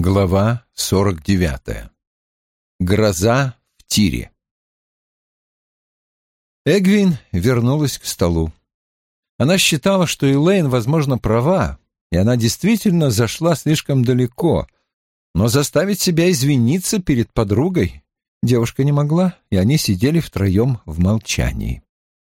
Глава 49. Гроза в тире. Эгвин вернулась к столу. Она считала, что Элейн, возможно, права, и она действительно зашла слишком далеко, но заставить себя извиниться перед подругой девушка не могла, и они сидели втроем в молчании.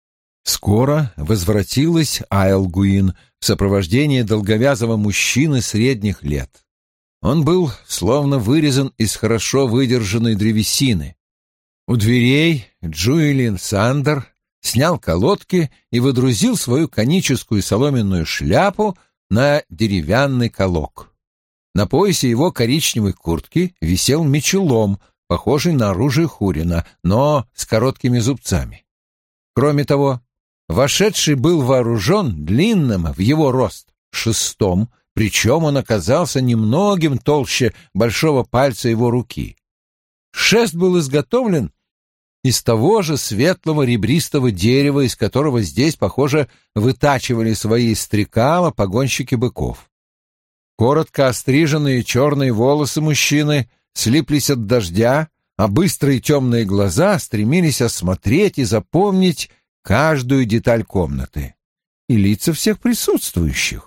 Скоро возвратилась Айлгуин в сопровождении долговязого мужчины средних лет. Он был словно вырезан из хорошо выдержанной древесины. У дверей Джуэлин Сандер снял колодки и водрузил свою коническую соломенную шляпу на деревянный колок. На поясе его коричневой куртки висел мечелом, похожий на оружие Хурина, но с короткими зубцами. Кроме того, вошедший был вооружен длинным в его рост шестом, причем он оказался немногим толще большого пальца его руки. Шест был изготовлен из того же светлого ребристого дерева, из которого здесь, похоже, вытачивали свои стрекала погонщики быков. Коротко остриженные черные волосы мужчины слиплись от дождя, а быстрые темные глаза стремились осмотреть и запомнить каждую деталь комнаты и лица всех присутствующих.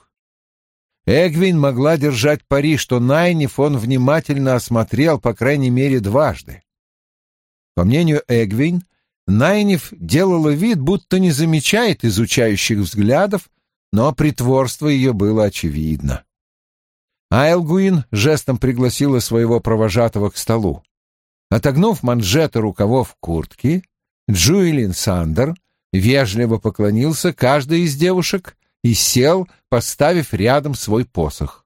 Эгвин могла держать пари, что Найниф он внимательно осмотрел по крайней мере дважды. По мнению Эгвин, Найниф делала вид, будто не замечает изучающих взглядов, но притворство ее было очевидно. Айлгуин жестом пригласила своего провожатого к столу. Отогнув манжеты рукавов куртки, Джуэлин Сандер вежливо поклонился каждой из девушек и сел, поставив рядом свой посох.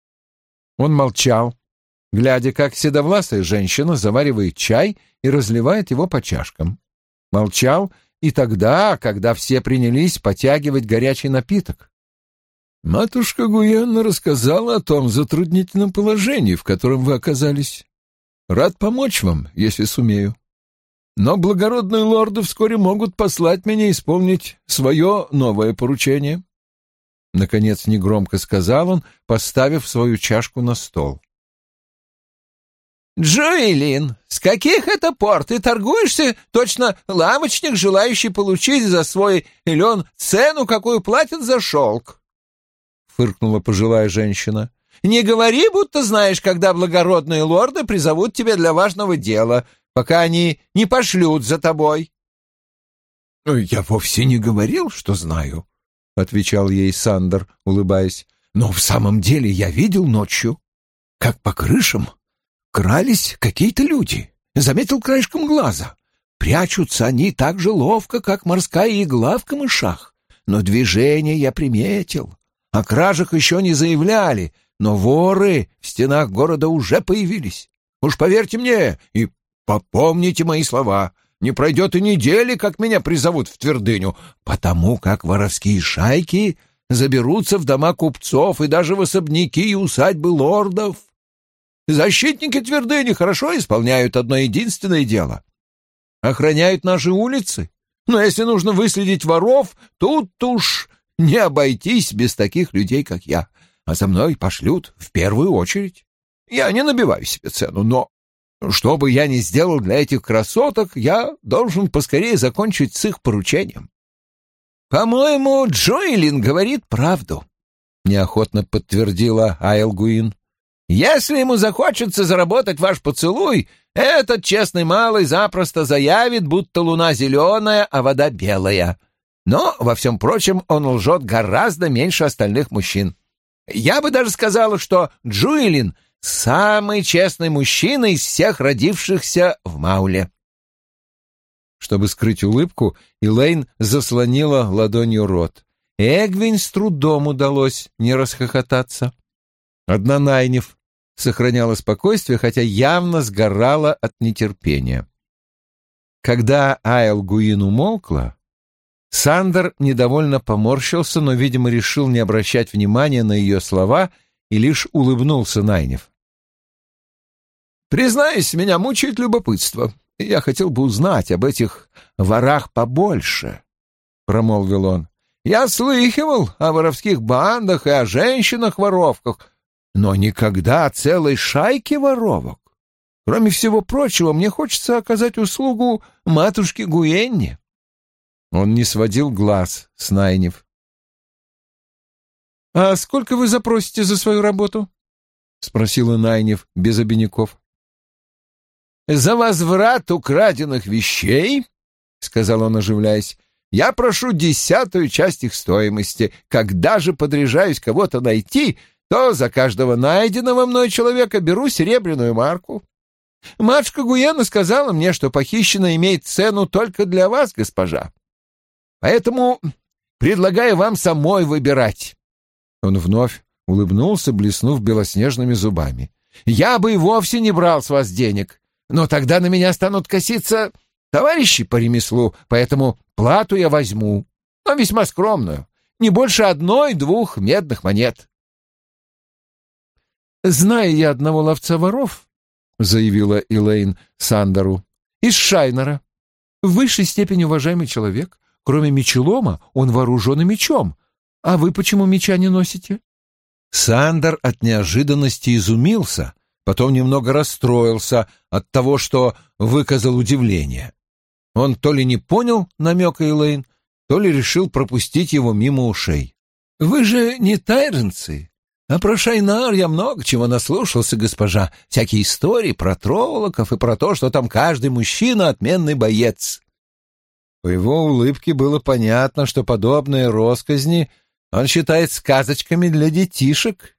Он молчал, глядя, как седовласая женщина заваривает чай и разливает его по чашкам. Молчал и тогда, когда все принялись потягивать горячий напиток. «Матушка Гуенна рассказала о том затруднительном положении, в котором вы оказались. Рад помочь вам, если сумею. Но благородные лорды вскоре могут послать меня исполнить свое новое поручение». Наконец негромко сказал он, поставив свою чашку на стол. «Джуэлин, с каких это пор ты торгуешься, точно лавочник, желающий получить за свой лен цену, какую платят за шелк?» — фыркнула пожилая женщина. «Не говори, будто знаешь, когда благородные лорды призовут тебя для важного дела, пока они не пошлют за тобой». «Я вовсе не говорил, что знаю», — отвечал ей Сандер, улыбаясь. «Но в самом деле я видел ночью, как по крышам крались какие-то люди. Заметил краешком глаза. Прячутся они так же ловко, как морская игла в камышах. Но движение я приметил. О кражах еще не заявляли, но воры в стенах города уже появились. Уж поверьте мне и попомните мои слова. Не пройдет и недели, как меня призовут в твердыню, потому как воровские шайки заберутся в дома купцов и даже в особняки и усадьбы лордов. Защитники твердыни хорошо исполняют одно единственное дело — охраняют наши улицы. Но если нужно выследить воров, тут уж не обойтись без таких людей, как я, а за мной пошлют в первую очередь. Я не набиваю себе цену, но что бы я ни сделал для этих красоток, я должен поскорее закончить с их поручением». «По-моему, Джоэлин говорит правду», — неохотно подтвердила Айлгуин. «Если ему захочется заработать ваш поцелуй, этот честный малый запросто заявит, будто луна зеленая, а вода белая. Но, во всем прочем, он лжет гораздо меньше остальных мужчин. Я бы даже сказала, что Джуэлин — самый честный мужчина из всех родившихся в Мауле». Чтобы скрыть улыбку, Элейн заслонила ладонью рот. Эгвин с трудом удалось не расхохотаться. Одна Найниф сохраняла спокойствие, хотя явно сгорала от нетерпения. Когда Айлгуин умолкла, Сандер недовольно поморщился, но, видимо, решил не обращать внимания на ее слова и лишь улыбнулся Найниф. «Признаюсь, меня мучает любопытство, и я хотел бы узнать об этих ворах побольше», — промолвил он. «Я слыхивал о воровских бандах и о женщинах-воровках, но никогда целой шайки воровок. Кроме всего прочего, мне хочется оказать услугу матушке Гуенне». Он не сводил глаз с Найниф. «А сколько вы запросите за свою работу?» — спросила Найниф без обиняков. «За возврат украденных вещей, — сказал он, оживляясь, — я прошу 10-ю часть их стоимости. Когда же подряжаюсь кого-то найти, то за каждого найденного мной человека беру серебряную марку. Матушка Гуена сказала мне, что похищенное имеет цену только для вас, госпожа. Поэтому предлагаю вам самой выбирать». Он вновь улыбнулся, блеснув белоснежными зубами. «Я бы и вовсе не брал с вас денег, но тогда на меня станут коситься товарищи по ремеслу, поэтому плату я возьму, но весьма скромную, не больше 1-2 медных монет». «Знаю я одного ловца воров, — заявила Элейн Сандеру, — из Шайнера. В высшей степени уважаемый человек. Кроме мечелома, он вооружен и мечом. А вы почему меча не носите?» Сандер от неожиданности изумился, потом немного расстроился от того, что выказал удивление. Он то ли не понял намека Элейн, то ли решил пропустить его мимо ушей. «Вы же не тайренцы, а про Шайнар я много чего наслушался, госпожа. Всякие истории про троллоков и про то, что там каждый мужчина — отменный боец». По его улыбке было понятно, что подобные росказни он считает сказочками для детишек.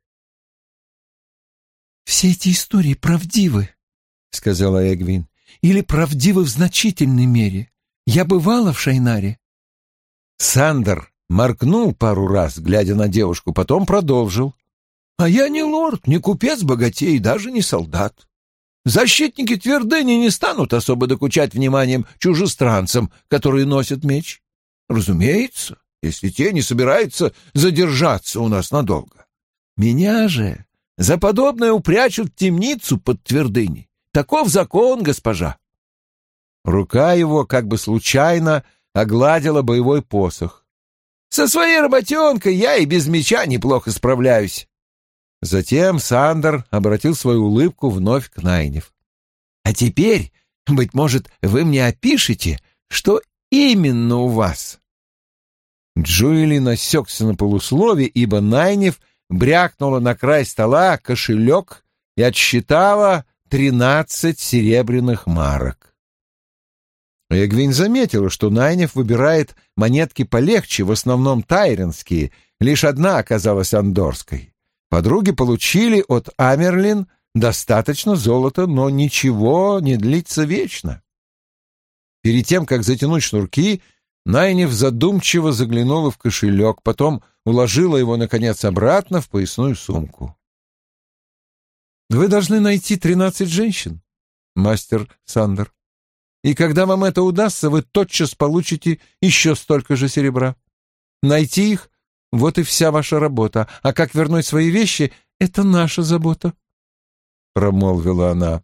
«Все эти истории правдивы, — сказала Эгвин, — или правдивы в значительной мере. Я бывала в Шайнаре». Сандер моргнул пару раз, глядя на девушку, потом продолжил. «А я не лорд, не купец-богатей, даже не солдат. Защитники твердыни не станут особо докучать вниманием чужестранцам, которые носят меч. Разумеется, если те не собираются задержаться у нас надолго. Меня же за подобное упрячут в темницу под твердыней. Таков закон, госпожа». Рука его как бы случайно огладила боевой посох. «Со своей работенкой я и без меча неплохо справляюсь». Затем Сандер обратил свою улыбку вновь к Найниф. «А теперь, быть может, вы мне опишете, что именно у вас?» Джуэлин осекся на полуслове, ибо Найниф брякнула на край стола кошелек и отсчитала 13 серебряных марок. Эгвин заметила, что Найниф выбирает монетки полегче, в основном тайренские, лишь одна оказалась андорской. Подруги получили от Амерлин достаточно золота, но ничего не длится вечно. Перед тем, как затянуть шнурки, Найниф задумчиво заглянула в кошелек, потом уложила его, наконец, обратно в поясную сумку. «Вы должны найти 13 женщин, мастер Сандер, и когда вам это удастся, вы тотчас получите еще столько же серебра. Найти их — вот и вся ваша работа, а как вернуть свои вещи — это наша забота», — промолвила она.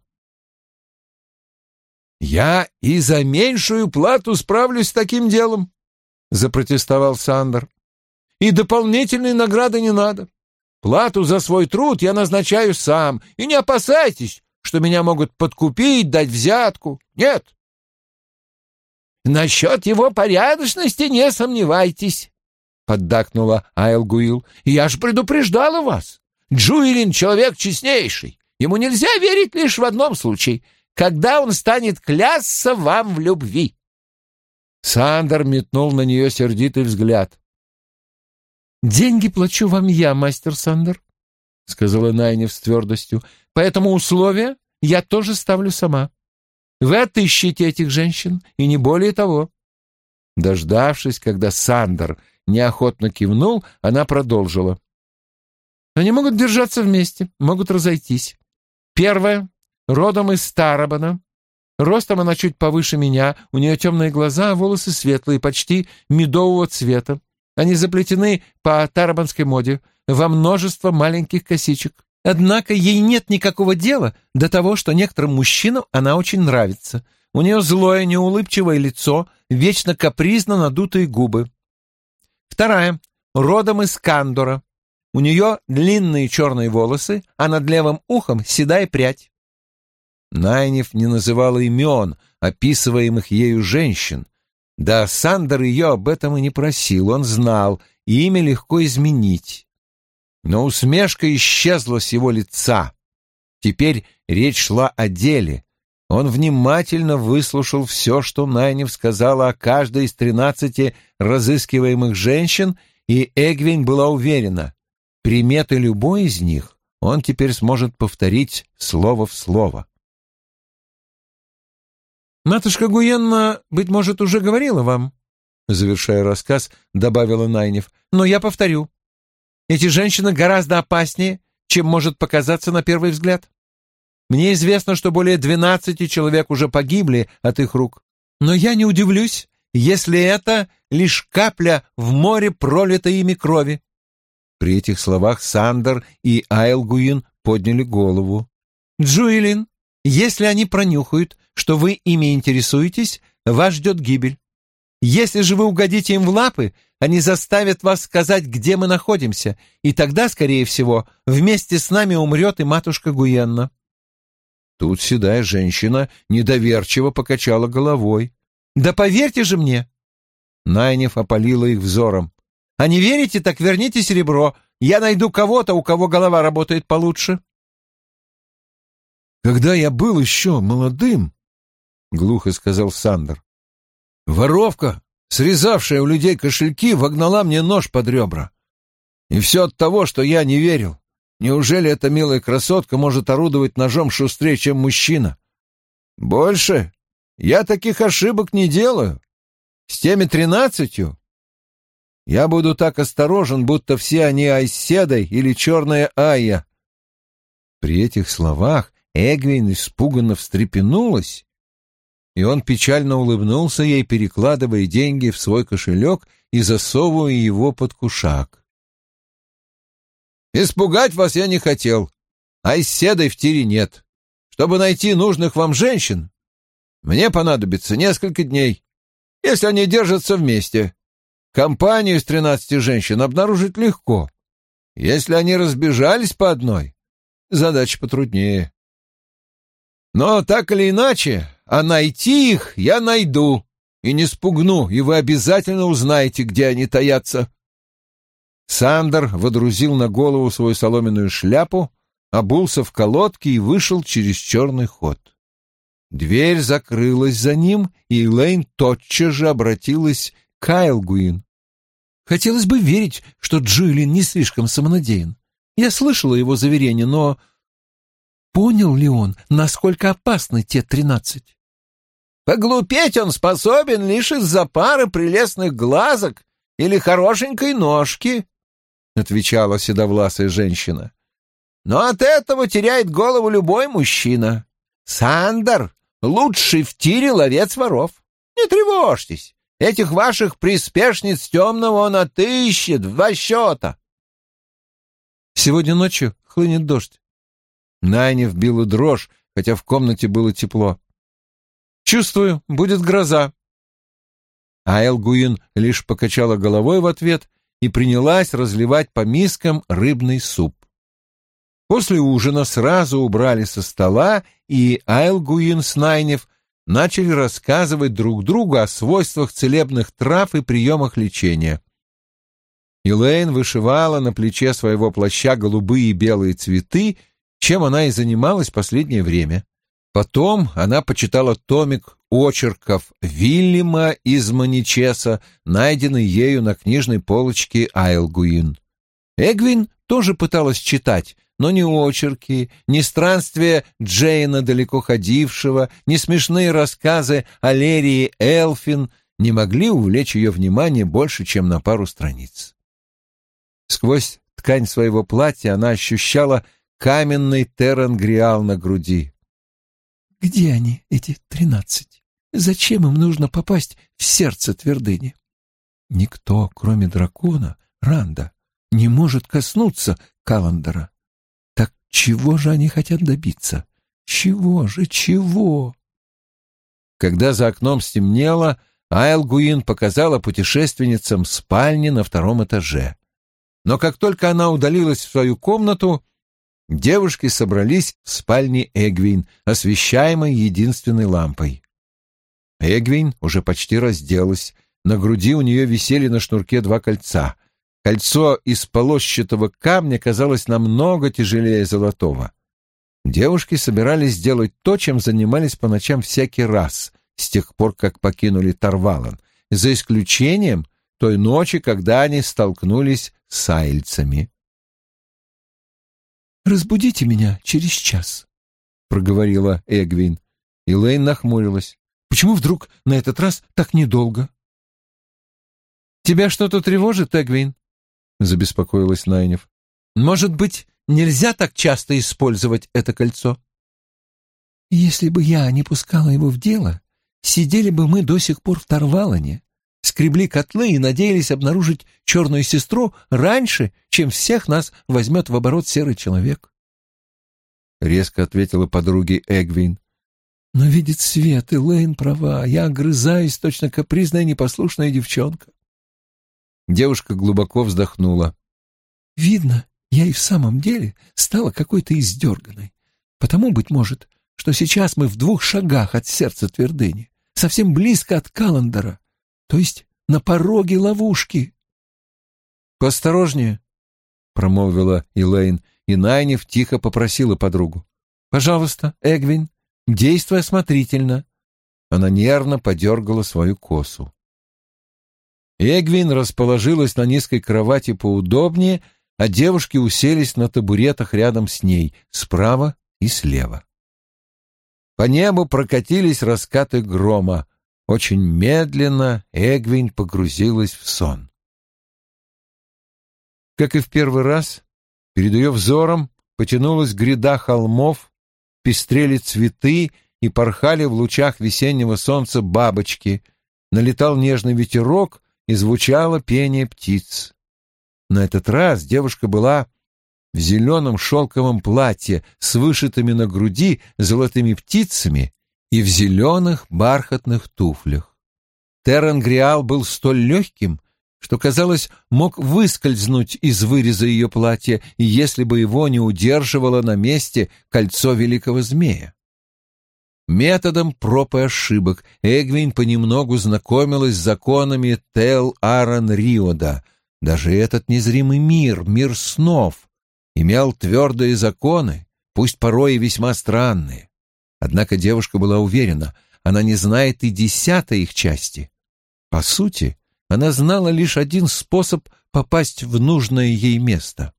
«Я и за меньшую плату справлюсь с таким делом», — запротестовал Сандер. «И дополнительной награды не надо. Плату за свой труд я назначаю сам, и не опасайтесь, что меня могут подкупить, дать взятку. Нет». «Насчет его порядочности не сомневайтесь», — поддакнула Айлгуил. «Я ж предупреждала вас. Джуэлин — человек честнейший. Ему нельзя верить лишь в одном случае — когда он станет клясться вам в любви». Сандер метнул на нее сердитый взгляд. «Деньги плачу вам я, мастер Сандер», — сказала Найниф с твердостью. «Поэтому условия я тоже ставлю сама. Вы отыщите этих женщин, и не более того». Дождавшись, когда Сандер неохотно кивнул, она продолжила. «Они могут держаться вместе, могут разойтись. Первое. Родом из Тарабана. Ростом она чуть повыше меня, у нее темные глаза, волосы светлые, почти медового цвета. Они заплетены по тарабанской моде во множество маленьких косичек. Однако ей нет никакого дела до того, что некоторым мужчинам она очень нравится. У нее злое, неулыбчивое лицо, вечно капризно надутые губы. Вторая. Родом из Кандора. У нее длинные черные волосы, а над левым ухом седая прядь. Найниф не называла имен описываемых ею женщин. Да Сандер ее об этом и не просил, он знал, и имя легко изменить. Но усмешка исчезла с его лица. Теперь речь шла о деле. Он внимательно выслушал все, что Найниф сказала о каждой из 13 разыскиваемых женщин, и Эгвин была уверена, приметы любой из них он теперь сможет повторить слово в слово. «Матушка Гуенна, быть может, уже говорила вам», — завершая рассказ, добавила Найниф, — «но я повторю. Эти женщины гораздо опаснее, чем может показаться на первый взгляд. Мне известно, что более 12 человек уже погибли от их рук, но я не удивлюсь, если это лишь капля в море пролитой ими крови». При этих словах Сандер и Айлгуин подняли голову. «Джуэлин, если они пронюхают, что вы ими интересуетесь, вас ждет гибель. Если же вы угодите им в лапы, они заставят вас сказать, где мы находимся, и тогда, скорее всего, вместе с нами умрет и матушка Гуенна». Тут седая женщина недоверчиво покачала головой. «Да поверьте же мне!» Найниф опалила их взором. «А не верите, так верните серебро. Я найду кого-то, у кого голова работает получше». «Когда я был еще молодым, — глухо сказал Сандер, — воровка, срезавшая у людей кошельки, вогнала мне нож под ребра. И все от того, что я не верил. Неужели эта милая красотка может орудовать ножом шустрее, чем мужчина? Больше я таких ошибок не делаю. С теми 13 я буду так осторожен, будто все они Айседой или черная Айя». При этих словах Эгвин испуганно встрепенулась, и он печально улыбнулся ей, перекладывая деньги в свой кошелек и засовывая его под кушак. «Испугать вас я не хотел, а с седой в тире нет. Чтобы найти нужных вам женщин, мне понадобится несколько дней, если они держатся вместе. Компанию из 13 женщин обнаружить легко. Если они разбежались по одной, задача потруднее. Но так или иначе, а найти их я найду и не спугну, и вы обязательно узнаете, где они таятся». Сандер водрузил на голову свою соломенную шляпу, обулся в колодки и вышел через черный ход. Дверь закрылась за ним, и Элейн тотчас же обратилась к Айлгуин. «Хотелось бы верить, что Джуэлин не слишком самонадеян. Я слышала его заверение, но понял ли он, насколько опасны те 13? Поглупеть он способен лишь из-за пары прелестных глазок или хорошенькой ножки, — отвечала седовласая женщина. Но от этого теряет голову любой мужчина. Сандер — лучший в тире ловец воров. Не тревожьтесь, этих ваших приспешниц темного он отыщет в 2 счета. Сегодня ночью хлынет дождь. Найниф била дрожь, хотя в комнате было тепло. «Чувствую, будет гроза». Айлгуин лишь покачала головой в ответ и принялась разливать по мискам рыбный суп. После ужина сразу убрали со стола, и Айлгуин с Найниф начали рассказывать друг другу о свойствах целебных трав и приемах лечения. Элейн вышивала на плече своего плаща голубые и белые цветы, чем она и занималась последнее время. Потом она почитала томик очерков Вильяма из Маничеса, найденный ею на книжной полочке Айлгуин. Эгвин тоже пыталась читать, но ни очерки, ни странствия Джейна далеко ходившего, ни смешные рассказы о Лерии Элфин не могли увлечь ее внимание больше, чем на пару страниц. Сквозь ткань своего платья она ощущала каменный терангриал на груди. «Где они, эти 13? Зачем им нужно попасть в сердце твердыни? Никто, кроме дракона, Ранда, не может коснуться Каландера. Так чего же они хотят добиться? Чего? Когда за окном стемнело, Айлгуин показала путешественницам спальни на 2 этаже. Но как только она удалилась в свою комнату, девушки собрались в спальне Эгвин, освещаемой единственной лампой. Эгвин уже почти разделась. На груди у нее висели на шнурке 2 кольца. Кольцо из полосчатого камня казалось намного тяжелее золотого. Девушки собирались сделать то, чем занимались по ночам всякий раз, с тех пор, как покинули Тарвалан, за исключением той ночи, когда они столкнулись с айльцами. «Разбудите меня через час», — проговорила Эгвин. Элейн нахмурилась. «Почему вдруг на этот раз так недолго?» «Тебя что-то тревожит, Эгвин?» — забеспокоилась Найниф. «Может быть, нельзя так часто использовать это кольцо?» «Если бы я не пускала его в дело, сидели бы мы до сих пор в Тарвалане, скребли котлы и надеялись обнаружить черную сестру раньше, чем всех нас возьмет в оборот серый человек». Резко ответила подруге Эгвин. «Но видит свет, Элейн права, я огрызаюсь, точно капризная непослушная девчонка». Девушка глубоко вздохнула. «Видно, я и в самом деле стала какой-то издерганной. Потому, быть может, что сейчас мы в 2 шагах от сердца твердыни, совсем близко от Каландара, то есть на пороге ловушки». «Поосторожнее», — промолвила Элейн, и Найниф тихо попросила подругу. «Пожалуйста, Эгвин, действуй осмотрительно». Она нервно подергала свою косу. Эгвин расположилась на низкой кровати поудобнее, а девушки уселись на табуретах рядом с ней, справа и слева. По небу прокатились раскаты грома. Очень медленно Эгвин погрузилась в сон. Как и в первый раз, перед ее взором потянулась гряда холмов, пестрели цветы и порхали в лучах весеннего солнца бабочки, налетал нежный ветерок и звучало пение птиц. На этот раз девушка была в зеленом шелковом платье с вышитыми на груди золотыми птицами и в зеленых бархатных туфлях. Террангриал был столь легким, что, казалось, мог выскользнуть из выреза ее платья, если бы его не удерживало на месте кольцо великого змея. Методом проб и ошибок Эгвин понемногу знакомилась с законами Тел-Аран-Риода. Даже этот незримый мир, мир снов, имел твердые законы, пусть порой и весьма странные. Однако девушка была уверена, она не знает и 10-й их части. По сути, она знала лишь один способ попасть в нужное ей место.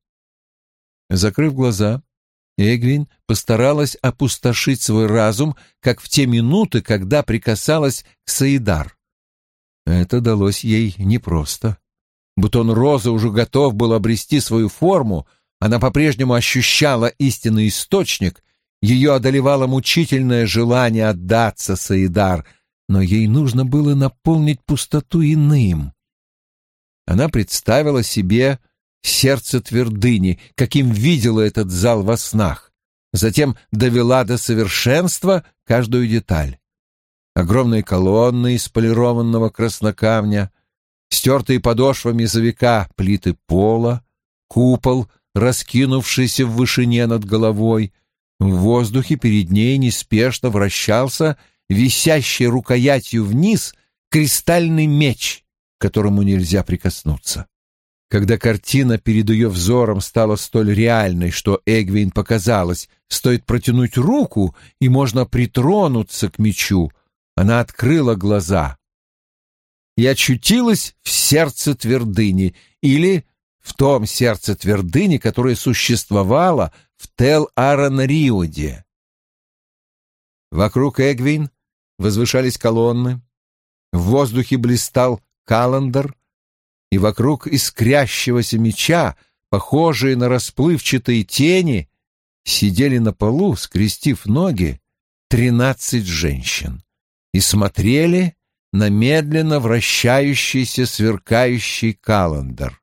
Закрыв глаза, Эгвин постаралась опустошить свой разум, как в те минуты, когда прикасалась к Саидар. Это далось ей непросто. Бутон розы уже готов был обрести свою форму, она по-прежнему ощущала истинный источник, ее одолевало мучительное желание отдаться Саидар, но ей нужно было наполнить пустоту иным. Она представила себе сердце твердыни, каким видела этот зал во снах, затем довела до совершенства каждую деталь. Огромные колонны из полированного краснокамня, стертые подошвами за века плиты пола, купол, раскинувшийся в вышине над головой. В воздухе перед ней неспешно вращался висящий рукоятью вниз кристальный меч, к которому нельзя прикоснуться. Когда картина перед ее взором стала столь реальной, что Эгвин показалось, стоит протянуть руку, и можно притронуться к мечу, она открыла глаза и очутилась в сердце твердыни, или в том сердце твердыни, которое существовало в Тел-Аран-Риоде. Вокруг Эгвин возвышались колонны, в воздухе блистал Каландар, и вокруг искрящегося меча, похожие на расплывчатые тени, сидели на полу, скрестив ноги, 13 женщин и смотрели на медленно вращающийся сверкающий Каландар.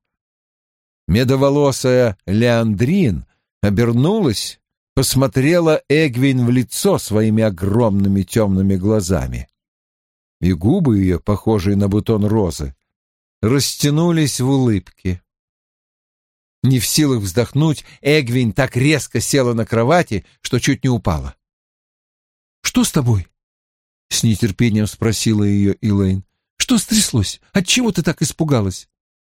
Медоволосая Леандрин обернулась, посмотрела Эгвин в лицо своими огромными темными глазами. И губы ее, похожие на бутон розы, растянулись в улыбке. Не в силах вздохнуть, Эгвин так резко села на кровати, что чуть не упала. «Что с тобой?» — с нетерпением спросила ее Элейн. «Что стряслось? Отчего ты так испугалась?»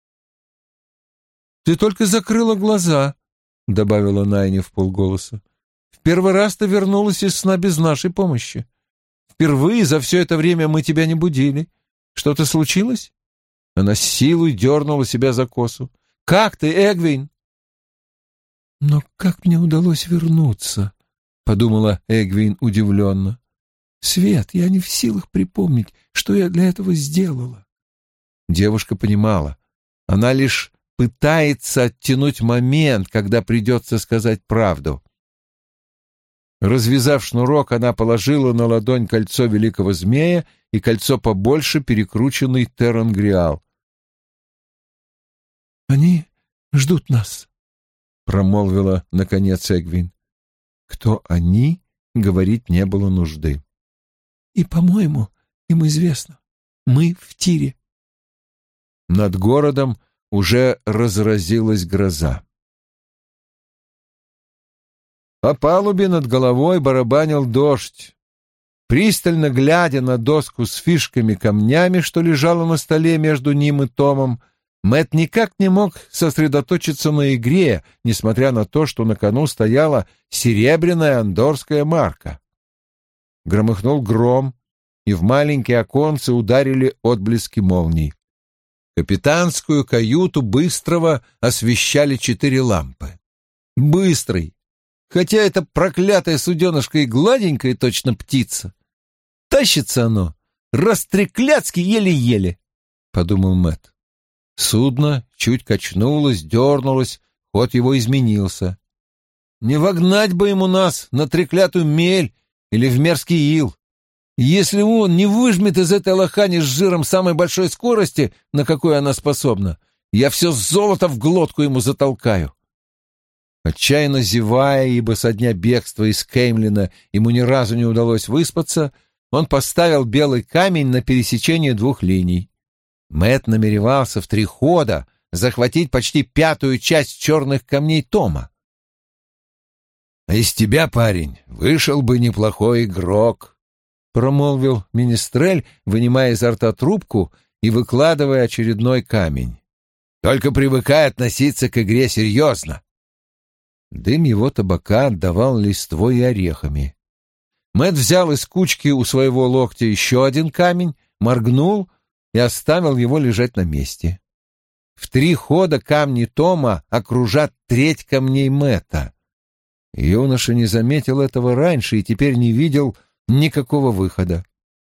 «Ты только закрыла глаза», — добавила Найни вполголоса. «В первый раз ты вернулась из сна без нашей помощи. Впервые за все это время мы тебя не будили. Что-то случилось?» Она с силой дернула себя за косу. «Как ты, Эгвин?» «Но как мне удалось вернуться?» — подумала Эгвин удивленно. «Свет, я не в силах припомнить, что я для этого сделала». Девушка понимала. Она лишь пытается оттянуть момент, когда придется сказать правду. Развязав шнурок, она положила на ладонь кольцо великого змея и кольцо побольше, перекрученный терангриал. «Они ждут нас», — промолвила, наконец, Эгвин. Кто они, говорить не было нужды. «И, по-моему, им известно. Мы в тире». Над городом уже разразилась гроза. По палубе над головой барабанил дождь. Пристально глядя на доску с фишками-камнями, что лежала на столе между ним и Томом, Мэтт никак не мог сосредоточиться на игре, несмотря на то, что на кону стояла серебряная андорская марка. Громыхнул гром, и в маленькие оконцы ударили отблески молний. Капитанскую каюту Быстрого освещали 4 лампы. Быстрый, хотя это проклятое суденышко и гладенькое, точно птица. Тащится оно, растреклятски еле-еле, — подумал Мэтт. Судно чуть качнулось, дернулось, ход его изменился. Не вогнать бы ему нас на треклятую мель или в мерзкий ил. Если он не выжмет из этой лохани с жиром самой большой скорости, на какой она способна, я все золото в глотку ему затолкаю. Отчаянно зевая, ибо со дня бегства из Кеймлина ему ни разу не удалось выспаться, он поставил белый камень на пересечение 2 линий. Мэтт намеревался в 3 хода захватить почти 5-ю часть черных камней Тома. — А из тебя, парень, вышел бы неплохой игрок, — промолвил Министрель, вынимая изо рта трубку и выкладывая очередной камень. — Только привыкай относиться к игре серьезно. Дым его табака отдавал листвой и орехами. Мэтт взял из кучки у своего локтя еще 1 камень, моргнул и оставил его лежать на месте. В 3 хода камни Тома окружат 1/3 камней Мэтта. Юноша не заметил этого раньше и теперь не видел никакого выхода.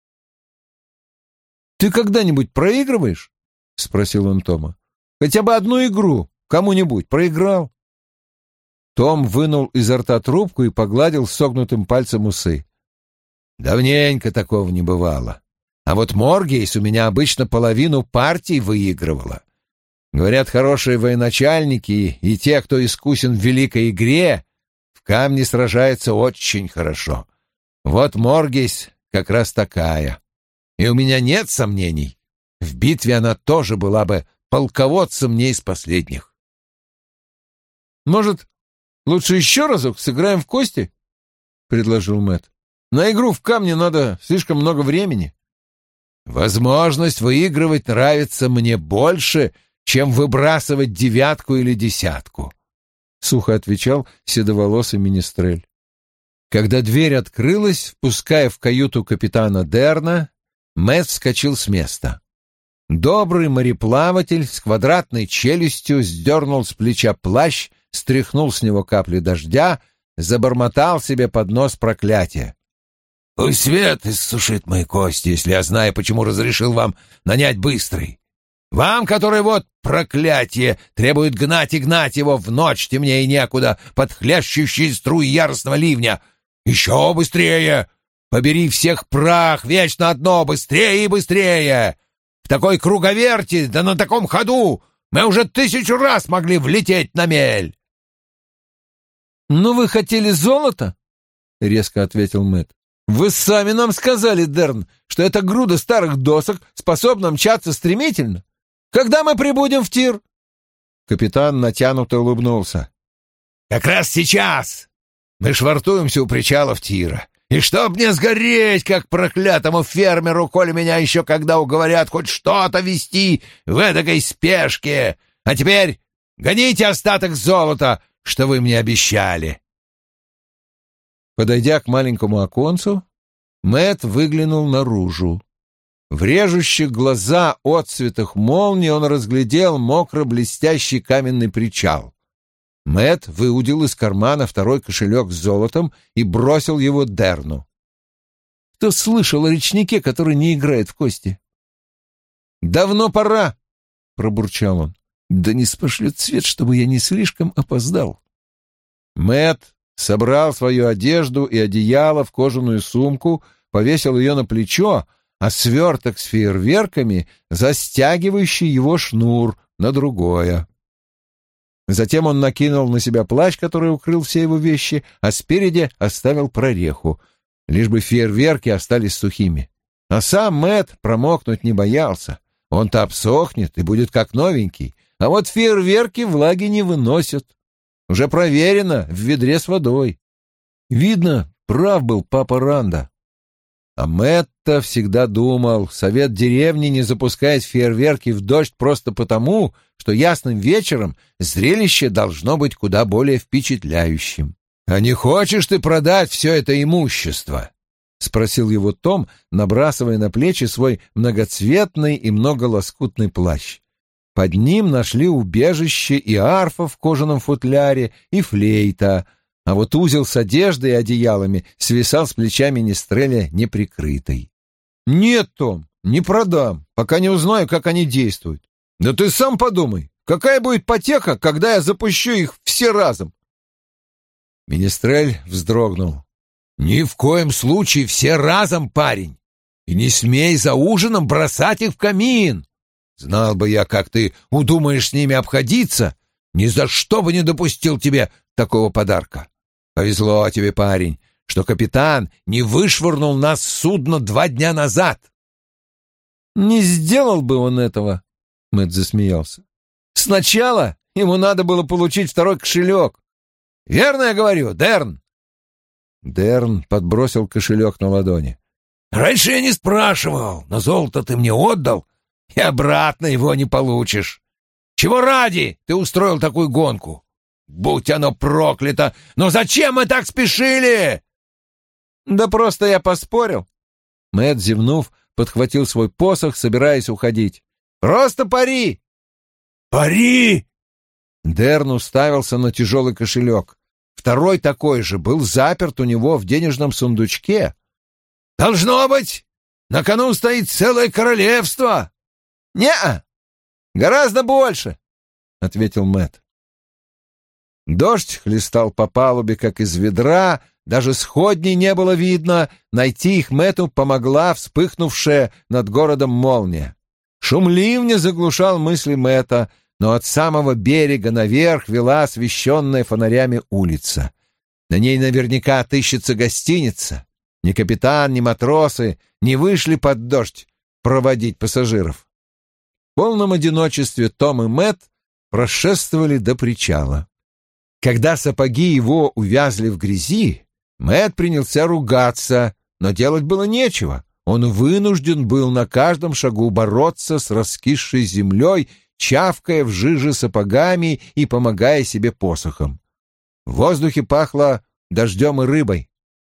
«Ты когда-нибудь проигрываешь?» — спросил он Тома. «Хотя бы одну игру кому-нибудь проиграл?» Том вынул изо рта трубку и погладил согнутым пальцем усы. «Давненько такого не бывало. А вот Моргейс у меня обычно половину партий выигрывала. Говорят, хорошие военачальники и те, кто искусен в великой игре, в камне сражаются очень хорошо. Вот Моргейс как раз такая. И у меня нет сомнений, в битве она тоже была бы полководцем не из последних». «Может, лучше еще разок сыграем в кости?» — предложил Мэтт. «На игру в камне надо слишком много времени». «Возможность выигрывать нравится мне больше, чем выбрасывать 9 или 10», — сухо отвечал седоволосый Министрель. Когда дверь открылась, впуская в каюту капитана Дерна, Мэтт вскочил с места. Добрый мореплаватель с квадратной челюстью сдернул с плеча плащ, стряхнул с него капли дождя, забормотал себе под нос проклятие. «Пусть свет иссушит мои кости, если я знаю, почему разрешил вам нанять Быстрый. Вам, который вот проклятие, требует гнать и гнать его в ночь темнее некуда под хлещущие струи яростного ливня. Еще быстрее! Побери всех прах, вечно одно, быстрее и быстрее! В такой круговерти, да на таком ходу мы уже 1000 раз могли влететь на мель!» «Ну вы хотели золото?» — резко ответил Мэтт. «Вы сами нам сказали, Дерн, что эта груда старых досок способна мчаться стремительно. Когда мы прибудем в тир?» Капитан натянуто улыбнулся. «Как раз сейчас мы швартуемся у причалов Тира. И чтоб не сгореть, как проклятому фермеру, коли меня еще когда уговорят хоть что-то вести в эдакой спешке. А теперь гоните остаток золота, что вы мне обещали». Подойдя к маленькому оконцу, Мэтт выглянул наружу. В режущих глаза отсветах молнии он разглядел мокро-блестящий каменный причал. Мэтт выудил из кармана второй кошелек с золотом и бросил его Дерну. «Кто слышал о речнике, который не играет в кости?» «Давно пора», — пробурчал он. «Да не спошлет свет, чтобы я не слишком опоздал». Мэтт собрал свою одежду и одеяло в кожаную сумку, повесил ее на плечо, а сверток с фейерверками, застягивающий его шнур, на другое. Затем он накинул на себя плащ, который укрыл все его вещи, а спереди оставил прореху, лишь бы фейерверки остались сухими. А сам Мэтт промокнуть не боялся. Он-то обсохнет и будет как новенький, а вот фейерверки влаги не выносят. Уже проверено в ведре с водой. Видно, прав был папа Ранда. А Мэтт-то всегда думал, совет деревни не запускает фейерверки в дождь просто потому, что ясным вечером зрелище должно быть куда более впечатляющим. «А не хочешь ты продать все это имущество?» — спросил его Том, набрасывая на плечи свой многоцветный и многолоскутный плащ. Под ним нашли убежище и арфа в кожаном футляре, и флейта, а вот узел с одеждой и одеялами свисал с плеча Министреля неприкрытой. «Нет, Том, не продам, пока не узнаю, как они действуют. Да ты сам подумай, какая будет потеха, когда я запущу их все разом?» Министрель вздрогнул. «Ни в коем случае все разом, парень, и не смей за ужином бросать их в камин. Знал бы я, как ты удумаешь с ними обходиться, ни за что бы не допустил тебе такого подарка. Повезло тебе, парень, что капитан не вышвырнул нас с судна 2 дня назад». «Не сделал бы он этого», — Мэтт засмеялся. «Сначала ему надо было получить второй кошелек. Верно я говорю, Дерн?» Дерн подбросил кошелек на ладони. «Раньше я не спрашивал, но золото ты мне отдал, и обратно его не получишь. Чего ради ты устроил такую гонку? Будь оно проклято! Но зачем мы так спешили?» «Да просто я поспорил». Мэтт, зевнув, подхватил свой посох, собираясь уходить. «Просто пари!» «Пари!» Дерн уставился на тяжелый кошелек. Второй такой же был заперт у него в денежном сундучке. «Должно быть, на кону стоит целое королевство!» «Не-а, гораздо больше», — ответил Мэтт. Дождь хлестал по палубе, как из ведра, даже сходней не было видно. Найти их Мэтту помогла вспыхнувшая над городом молния. Шум ливня заглушал мысли Мэтта, но от самого берега наверх вела освещенная фонарями улица. На ней наверняка отыщется гостиница. Ни капитан, ни матросы не вышли под дождь проводить пассажиров. В полном одиночестве Том и Мэтт прошествовали до причала. Когда сапоги его увязли в грязи, Мэтт принялся ругаться, но делать было нечего. Он вынужден был на каждом шагу бороться с раскисшей землей, чавкая в жиже сапогами и помогая себе посохом. В воздухе пахло дождем и рыбой.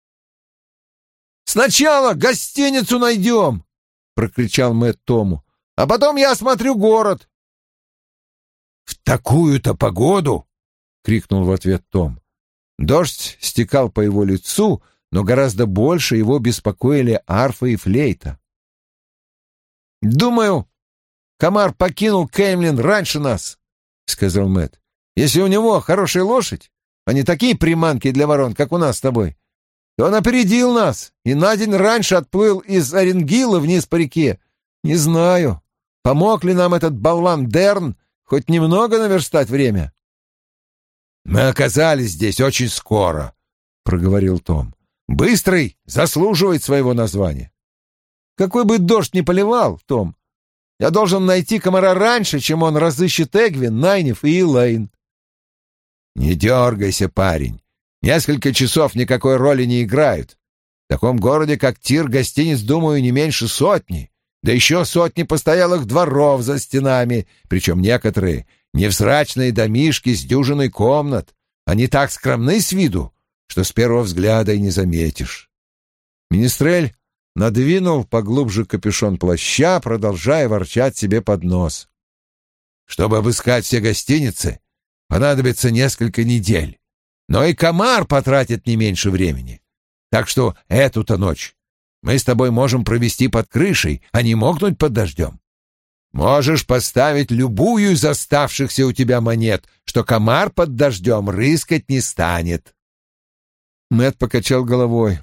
«Сначала гостиницу найдем!» — прокричал Мэтт Тому. «А потом я осмотрю город». «В такую-то погоду!» — крикнул в ответ Том. Дождь стекал по его лицу, но гораздо больше его беспокоили арфа и флейта. «Думаю, комар покинул Кеймлин раньше нас», — сказал Мэтт. «Если у него хорошая лошадь, а не такие приманки для ворон, как у нас с тобой, то он опередил нас и на день раньше отплыл из Оренгила вниз по реке. Не знаю, помог ли нам этот болван Дерн хоть немного наверстать время». «Мы оказались здесь очень скоро», — проговорил Том. «Быстрый заслуживает своего названия». «Какой бы дождь ни поливал, Том, Я должен найти комара раньше, чем он разыщет Эгвин, Найниф и Элейн». «Не дергайся, парень. Несколько часов никакой роли не играют. В таком городе, как Тир, гостиниц, думаю, не меньше сотни. Да еще сотни постоялых дворов за стенами, причем некоторые невзрачные домишки с дюжиной комнат. Они так скромны с виду, что с первого взгляда и не заметишь». Министрель надвинул поглубже капюшон плаща, продолжая ворчать себе под нос. «Чтобы обыскать все гостиницы, понадобится несколько недель. Но и комар потратит не меньше времени. Так что эту-то ночь мы с тобой можем провести под крышей, а не мокнуть под дождем. Можешь поставить любую из оставшихся у тебя монет, что комар под дождем рыскать не станет». Мэтт покачал головой.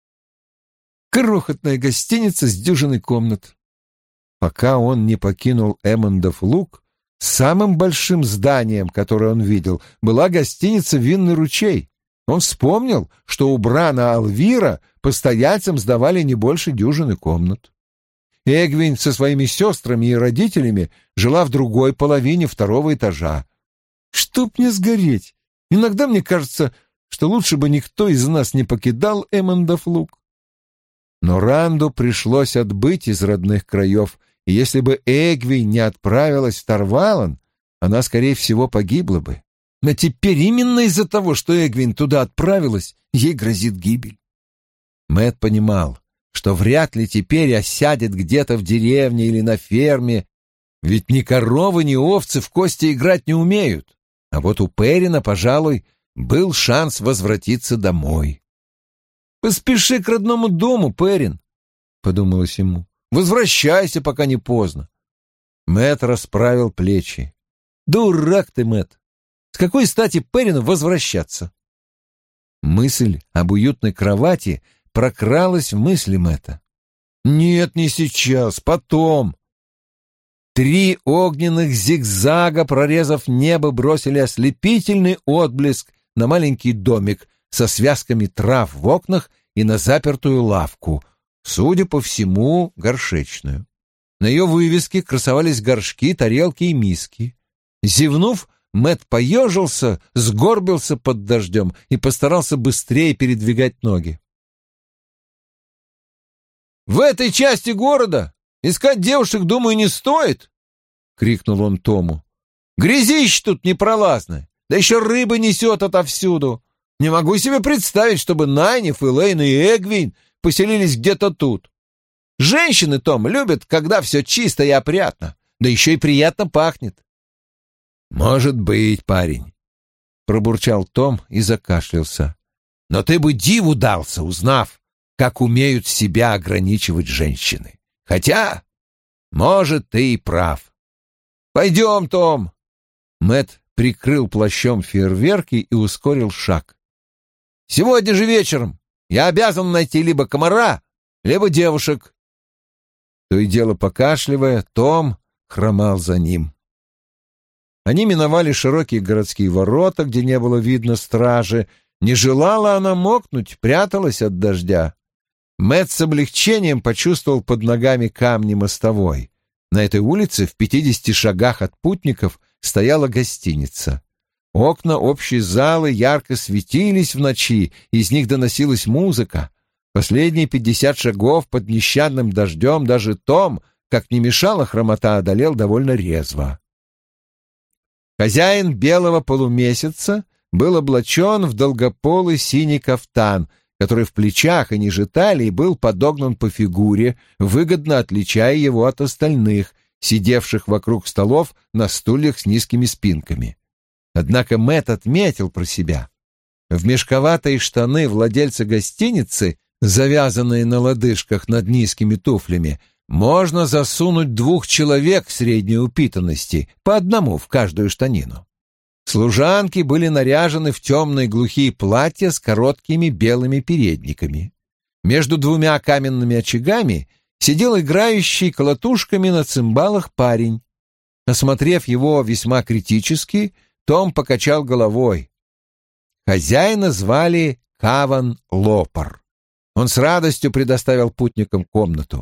Крохотная гостиница с дюжиной комнат. Пока он не покинул Эммондов Луг, самым большим зданием, которое он видел, была гостиница «Винный ручей». Он вспомнил, что у Брана Алвира постояльцам сдавали не больше дюжины комнат. Эгвин со своими сестрами и родителями жила в другой половине второго этажа. Чтоб не сгореть! Иногда мне кажется, что лучше бы никто из нас не покидал Эммондов Луг. Но Ранду пришлось отбыть из родных краев, и если бы Эгвин не отправилась в Тарвалан, она, скорее всего, погибла бы. Но теперь именно из-за того, что Эгвин туда отправилась, ей грозит гибель. Мэтт понимал, что вряд ли теперь осядет где-то в деревне или на ферме, ведь ни коровы, ни овцы в кости играть не умеют. А вот у Перина, пожалуй, был шанс возвратиться домой. «Поспеши к родному дому, Перин», — подумалось ему. «Возвращайся, пока не поздно». Мэтт расправил плечи. «Дурак ты, Мэтт! С какой стати Перину возвращаться?» Мысль об уютной кровати прокралась в мысли Мэтта. «Нет, не сейчас, потом». 3 огненных зигзага, прорезав небо, бросили ослепительный отблеск на маленький домик со связками трав в окнах и на запертую лавку, судя по всему, горшечную. На ее вывеске красовались горшки, тарелки и миски. Зевнув, Мэтт поежился, сгорбился под дождем и постарался быстрее передвигать ноги. «В этой части города искать девушек, думаю, не стоит!» — крикнул он Тому. «Грязище тут непролазное, да еще рыба несет отовсюду. Не могу себе представить, чтобы Найниф, Элейн и Эгвин поселились где-то тут. Женщины, Том, любят, когда все чисто и опрятно, да еще и приятно пахнет». «Может быть, парень», — пробурчал Том и закашлялся. «Но ты бы диву дался, узнав, как умеют себя ограничивать женщины. Хотя, может, ты и прав. Пойдем, Том». Мэтт прикрыл плащом фейерверки и ускорил шаг. «Сегодня же вечером я обязан найти либо комара, либо девушек». То и дело покашливая, Том хромал за ним. Они миновали широкие городские ворота, где не было видно стражи. Не желала она мокнуть, пряталась от дождя. Мэтт с облегчением почувствовал под ногами камни мостовой. На этой улице в 50 шагах от путников стояла гостиница. Окна общей залы ярко светились в ночи, из них доносилась музыка. Последние 50 шагов под нещадным дождем даже Том, как не мешала хромота, одолел довольно резво. Хозяин белого полумесяца был облачен в долгополый синий кафтан, который в плечах и ниже талии был подогнан по фигуре, выгодно отличая его от остальных, сидевших вокруг столов на стульях с низкими спинками. Однако Мэтт отметил про себя. В мешковатые штаны владельца гостиницы, завязанные на лодыжках над низкими туфлями, можно засунуть 2 человек средней упитанности, по одному в каждую штанину. Служанки были наряжены в темные глухие платья с короткими белыми передниками. Между 2 каменными очагами сидел играющий колотушками на цимбалах парень. Осмотрев его весьма критически, Том покачал головой. Хозяина звали Каван Лопар. Он с радостью предоставил путникам комнату.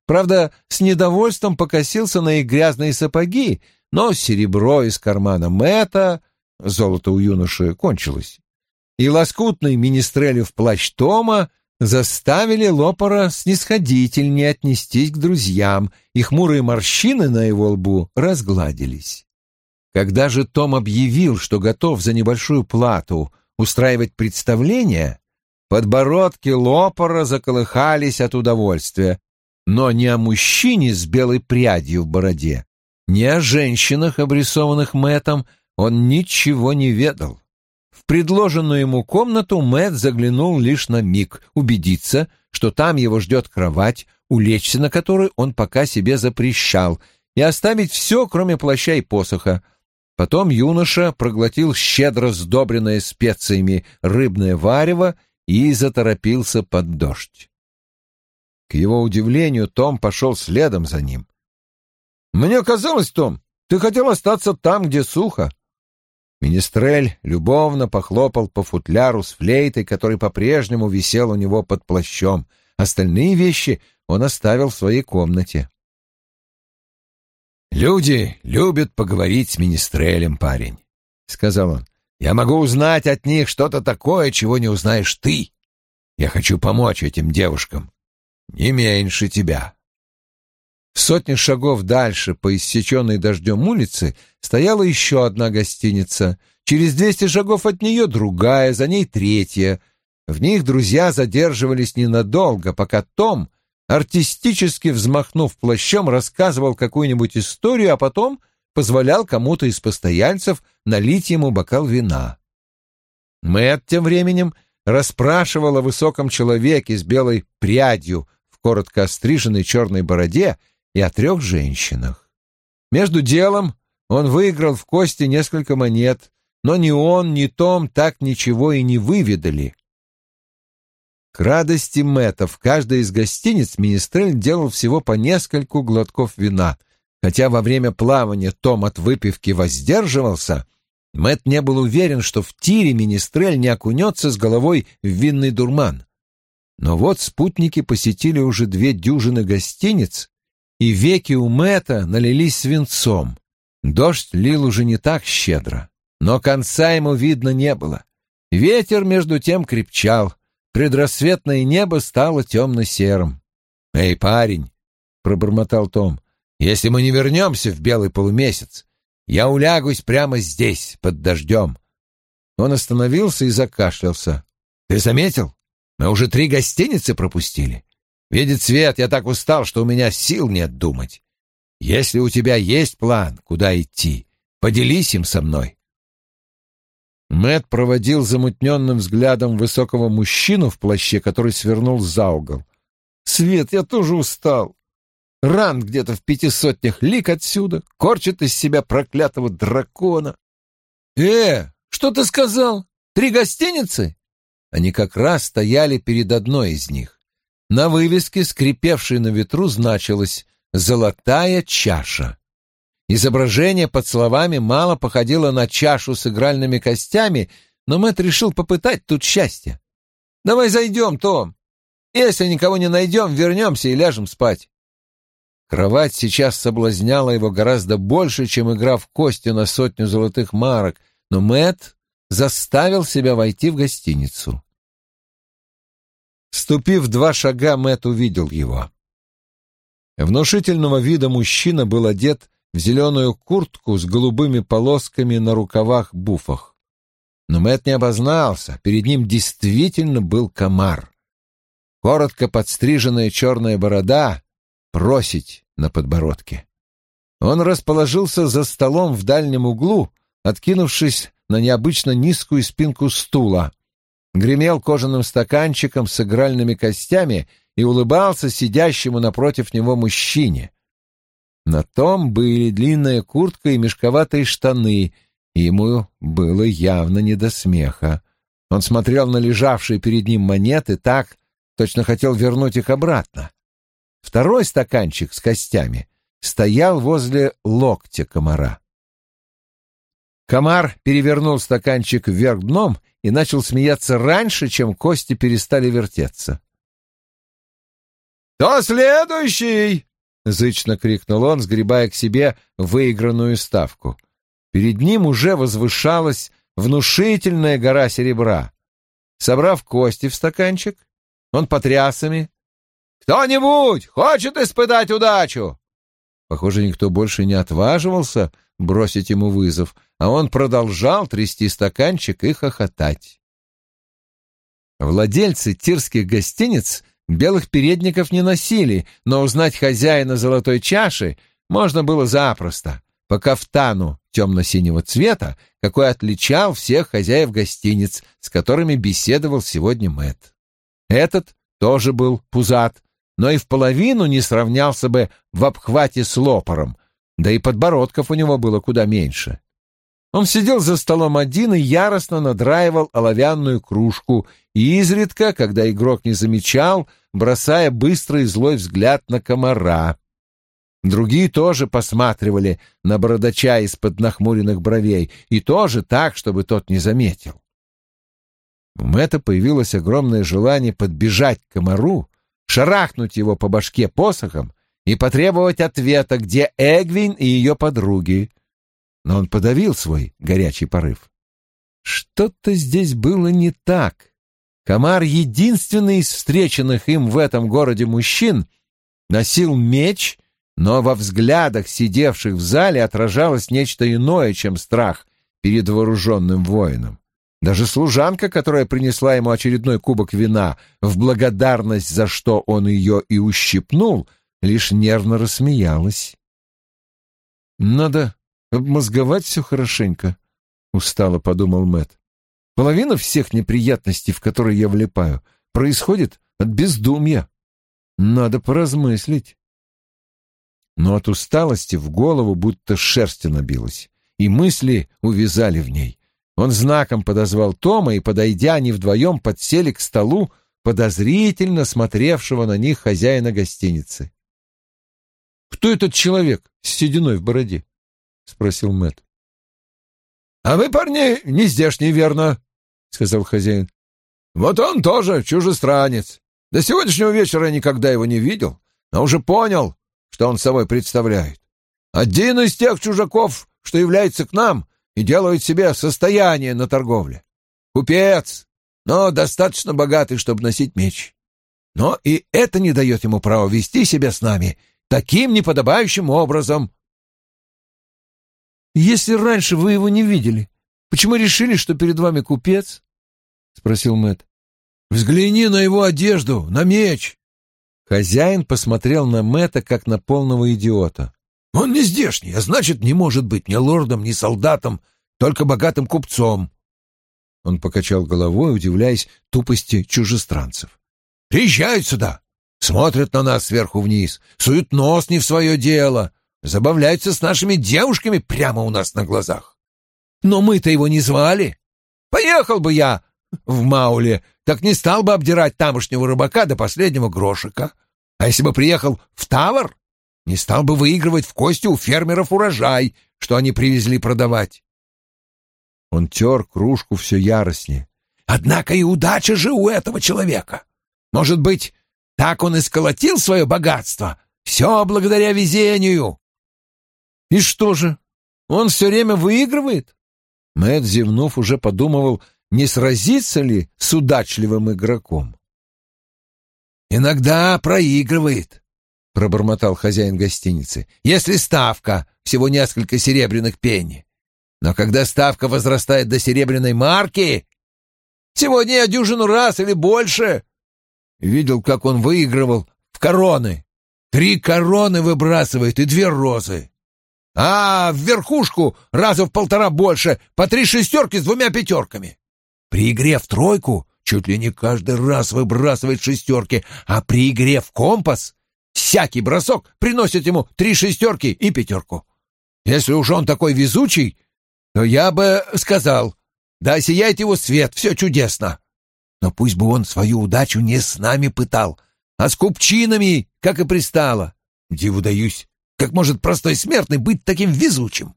Правда, с недовольством покосился на их грязные сапоги, но серебро из кармана Мэтта, золото у юноши кончилось, и лоскутный министрелев плащ Тома заставили Лопара снисходительнее отнестись к друзьям, и хмурые морщины на его лбу разгладились. Когда же Том объявил, что готов за небольшую плату устраивать представление, подбородки Лопара заколыхались от удовольствия, но ни о мужчине с белой прядью в бороде, ни о женщинах, обрисованных Мэттом, он ничего не ведал. В предложенную ему комнату Мэтт заглянул лишь на миг, убедиться, что там его ждет кровать, улечься на которой он пока себе запрещал, и оставить все, кроме плаща и посоха. Потом юноша проглотил щедро сдобренное специями рыбное варево и заторопился под дождь. К его удивлению, Том пошел следом за ним. «Мне казалось, Том, ты хотел остаться там, где сухо». Министрель любовно похлопал по футляру с флейтой, который по-прежнему висел у него под плащом. Остальные вещи он оставил в своей комнате. «Люди любят поговорить с министрелем, парень», — сказал он. «Я могу узнать от них что-то такое, чего не узнаешь ты. Я хочу помочь этим девушкам. Не меньше тебя». В сотне шагов дальше по иссеченной дождем улице стояла еще одна гостиница. Через 200 шагов от нее другая, за ней третья. В них друзья задерживались ненадолго, пока Том, артистически взмахнув плащом, рассказывал какую-нибудь историю, а потом позволял кому-то из постояльцев налить ему бокал вина. Мэтт тем временем расспрашивал о высоком человеке с белой прядью в коротко остриженной черной бороде и о 3 женщинах. Между делом он выиграл в кости несколько монет, но ни он, ни Том так ничего и не выведали. К радости Мэтта в каждой из гостиниц министрель делал всего по нескольку глотков вина. Хотя во время плавания Том от выпивки воздерживался, Мэтт не был уверен, что в тире министрель не окунется с головой в винный дурман. Но вот спутники посетили уже 2 дюжины гостиниц, и веки у Мэтта налились свинцом. Дождь лил уже не так щедро, но конца ему видно не было. Ветер, между тем, крепчал. Предрассветное небо стало темно-серым. «Эй, парень!» — пробормотал Том. «Если мы не вернемся в белый полумесяц, я улягусь прямо здесь, под дождем». Он остановился и закашлялся. «Ты заметил? Мы уже 3 гостиницы пропустили. Видит свет, я так устал, что у меня сил нет думать. Если у тебя есть план, куда идти, поделись им со мной». Мэтт проводил замутненным взглядом высокого мужчину в плаще, который свернул за угол. «Свет, я тоже устал. Ранд где-то в 500 лиг отсюда, корчит из себя проклятого дракона». Что ты сказал? 3 гостиницы?» Они как раз стояли перед одной из них. На вывеске, скрипевшей на ветру, значилось «Золотая чаша». Изображение под словами мало походило на чашу с игральными костями, но Мэтт решил попытать тут счастье. «Давай зайдем, Том. Если никого не найдем, вернемся и ляжем спать». Кровать сейчас соблазняла его гораздо больше, чем игра в кости на 100 золотых марок, но Мэтт заставил себя войти в гостиницу. Ступив 2 шага, Мэтт увидел его. Внушительного вида мужчина был одет в зеленую куртку с голубыми полосками на рукавах-буфах. Но Мэтт не обознался, перед ним действительно был комар. Коротко подстриженная черная борода, просить на подбородке. Он расположился за столом в дальнем углу, откинувшись на необычно низкую спинку стула, гремел кожаным стаканчиком с игральными костями и улыбался сидящему напротив него мужчине. На том были длинная куртка и мешковатые штаны, и ему было явно не до смеха. Он смотрел на лежавшие перед ним монеты так, точно хотел вернуть их обратно. Второй стаканчик с костями стоял возле локтя комара. Комар перевернул стаканчик вверх дном и начал смеяться раньше, чем кости перестали вертеться. «Кто следующий?» — зычно крикнул он, сгребая к себе выигранную ставку. Перед ним уже возвышалась внушительная гора серебра. Собрав кости в стаканчик, он потряс ими. «Кто-нибудь хочет испытать удачу?» Похоже, никто больше не отваживался бросить ему вызов, а он продолжал трясти стаканчик и хохотать. Владельцы тирских гостиниц белых передников не носили, но узнать хозяина золотой чаши можно было запросто, по кафтану темно-синего цвета, какой отличал всех хозяев гостиниц, с которыми беседовал сегодня Мэтт. Этот тоже был пузат, но и в половину не сравнялся бы в обхвате с лопаром, да и подбородков у него было куда меньше. Он сидел за столом один и яростно надраивал оловянную кружку, и изредка, когда игрок не замечал, бросая быстрый злой взгляд на комара. Другие тоже посматривали на бородача из-под нахмуренных бровей, и тоже так, чтобы тот не заметил. У Мэтта появилось огромное желание подбежать к комару, шарахнуть его по башке посохом и потребовать ответа, где Эгвин и ее подруги. Но он подавил свой горячий порыв. Что-то здесь было не так. Комар, единственный из встреченных им в этом городе мужчин, носил меч, но во взглядах сидевших в зале отражалось нечто иное, чем страх перед вооруженным воином. Даже служанка, которая принесла ему очередной кубок вина, в благодарность за что он ее и ущипнул, лишь нервно рассмеялась. «Надо обмозговать все хорошенько», — устало подумал Мэтт. «Половина всех неприятностей, в которые я влипаю, происходит от бездумья. Надо поразмыслить». Но от усталости в голову будто шерсть набилась, и мысли увязали в ней. Он знаком подозвал Тома, и, подойдя, они вдвоем подсели к столу подозрительно смотревшего на них хозяина гостиницы. «Кто этот человек с сединой в бороде?» — спросил Мэтт. «А вы, парни, не здешний, верно?» — сказал хозяин. «Вот он тоже чужестранец. До сегодняшнего вечера я никогда его не видел, но уже понял, что он собой представляет. Один из тех чужаков, что является к нам и делает себе состояние на торговле. Купец, но достаточно богатый, чтобы носить меч. Но и это не дает ему права вести себя с нами таким неподобающим образом». «Если раньше вы его не видели, почему решили, что перед вами купец?» — спросил Мэтт. «Взгляни на его одежду, на меч». Хозяин посмотрел на Мэтта, как на полного идиота. «Он не здешний, а значит, не может быть ни лордом, ни солдатом, только богатым купцом». Он покачал головой, удивляясь тупости чужестранцев. «Приезжают сюда, смотрят на нас сверху вниз, суют нос не в свое дело, забавляются с нашими девушками прямо у нас на глазах. Но мы-то его не звали. Поехал бы я в Мауле, так не стал бы обдирать тамошнего рыбака до последнего грошика. А если бы приехал в Тавр, не стал бы выигрывать в кости у фермеров урожай, что они привезли продавать». Он тер кружку все яростнее. «Однако и удача же у этого человека. Может быть, так он и сколотил свое богатство? Все благодаря везению». «И что же, он все время выигрывает?» Мэтт, зевнув, уже подумывал, не сразиться ли с удачливым игроком. «Иногда проигрывает», — пробормотал хозяин гостиницы, «если ставка всего несколько серебряных пенни. Но когда ставка возрастает до серебряной марки, сегодня я дюжину раз или больше видел, как он выигрывал в короны. 3 короны выбрасывает и 2 розы. А в верхушку раза в 1,5 больше, по 3 шестерки с 2 пятерками. При игре в тройку чуть ли не каждый раз выбрасывает шестерки, а при игре в компас всякий бросок приносит ему 3 шестерки и 5. Если уж он такой везучий, то я бы сказал: да сияет его свет, все чудесно. Но пусть бы он свою удачу не с нами пытал, а с купчинами, как и пристало. Диву даюсь, как может простой смертный быть таким везучим?»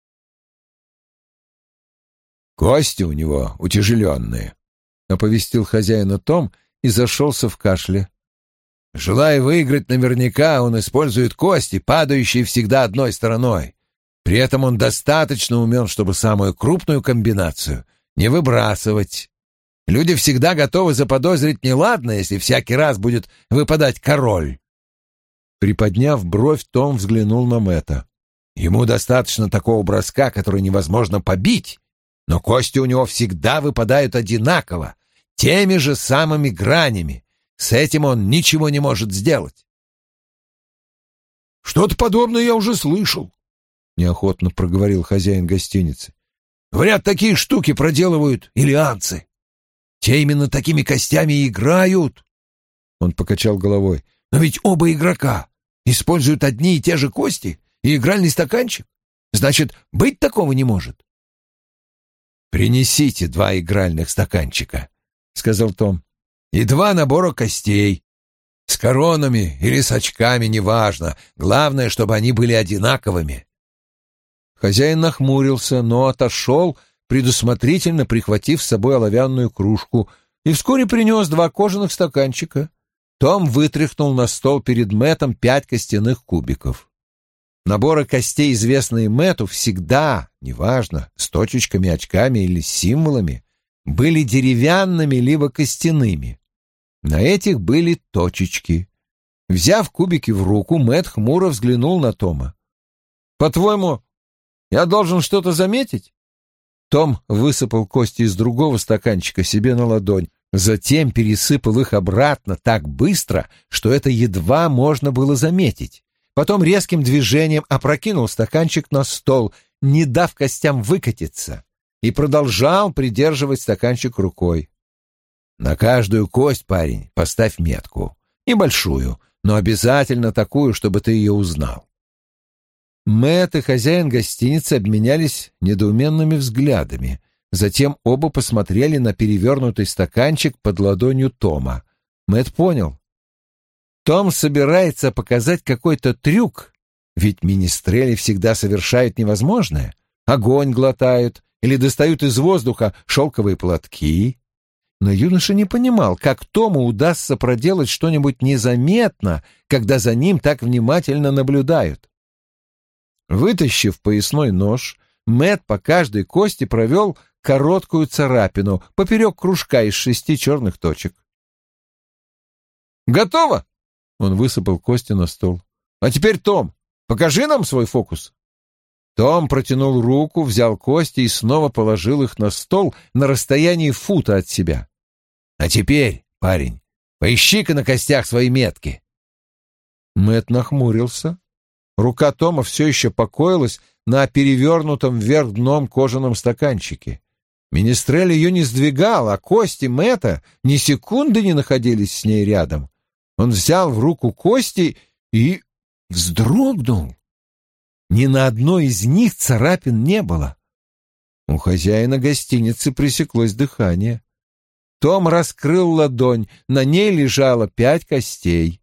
«Кости у него утяжеленные», — оповестил хозяина Том и зашелся в кашле. Желая выиграть наверняка, он использует кости, падающие всегда одной стороной. При этом он достаточно умен, чтобы самую крупную комбинацию не выбрасывать. Люди всегда готовы заподозрить неладное, если всякий раз будет выпадать король. Приподняв бровь, Том взглянул на Мэтта. Ему достаточно такого броска, который невозможно побить, но кости у него всегда выпадают одинаково, теми же самыми гранями. С этим он ничего не может сделать. «Что-то подобное я уже слышал», — неохотно проговорил хозяин гостиницы. «Говорят, такие штуки проделывают иллианцы. Те именно такими костями и играют». Он покачал головой. «Но ведь оба игрока используют одни и те же кости и игральный стаканчик. Значит, быть такого не может». «Принесите 2 игральных стаканчика», — сказал Том, — «и 2 набора костей. С коронами или с очками, неважно. Главное, чтобы они были одинаковыми». Хозяин нахмурился, но отошел, предусмотрительно прихватив с собой оловянную кружку, и вскоре принес 2 кожаных стаканчика. Том вытряхнул на стол перед Мэттом 5 костяных кубиков. Наборы костей, известные Мэтту, всегда, неважно, с точечками, очками или символами, были деревянными либо костяными. На этих были точечки. Взяв кубики в руку, Мэтт хмуро взглянул на Тома. «По-твоему, я должен что-то заметить?» Том высыпал кости из другого стаканчика себе на ладонь, затем пересыпал их обратно так быстро, что это едва можно было заметить. Потом резким движением опрокинул стаканчик на стол, не дав костям выкатиться, и продолжал придерживать стаканчик рукой. «На каждую кость, парень, поставь метку. Небольшую, но обязательно такую, чтобы ты ее узнал». Мэтт и хозяин гостиницы обменялись недоуменными взглядами. Затем оба посмотрели на перевернутый стаканчик под ладонью Тома. Мэтт понял. Том собирается показать какой-то трюк, ведь министрели всегда совершают невозможное. Огонь глотают или достают из воздуха шелковые платки. Но юноша не понимал, как Тому удастся проделать что-нибудь незаметно, когда за ним так внимательно наблюдают. Вытащив поясной нож, Мэтт по каждой кости провел короткую царапину поперек кружка из 6 черных точек. «Готово!» — он высыпал кости на стол. «А теперь, Том, покажи нам свой фокус». Том протянул руку, взял кости и снова положил их на стол на расстоянии фута от себя. «А теперь, парень, поищи-ка на костях свои метки». Мэтт нахмурился. Рука Тома все еще покоилась на перевернутом вверх дном кожаном стаканчике. Министрель ее не сдвигал, а кости Мэтта ни секунды не находились с ней рядом. Он взял в руку кости и вздрогнул. Ни на одной из них царапин не было. У хозяина гостиницы пресеклось дыхание. Том раскрыл ладонь, на ней лежало 5 костей.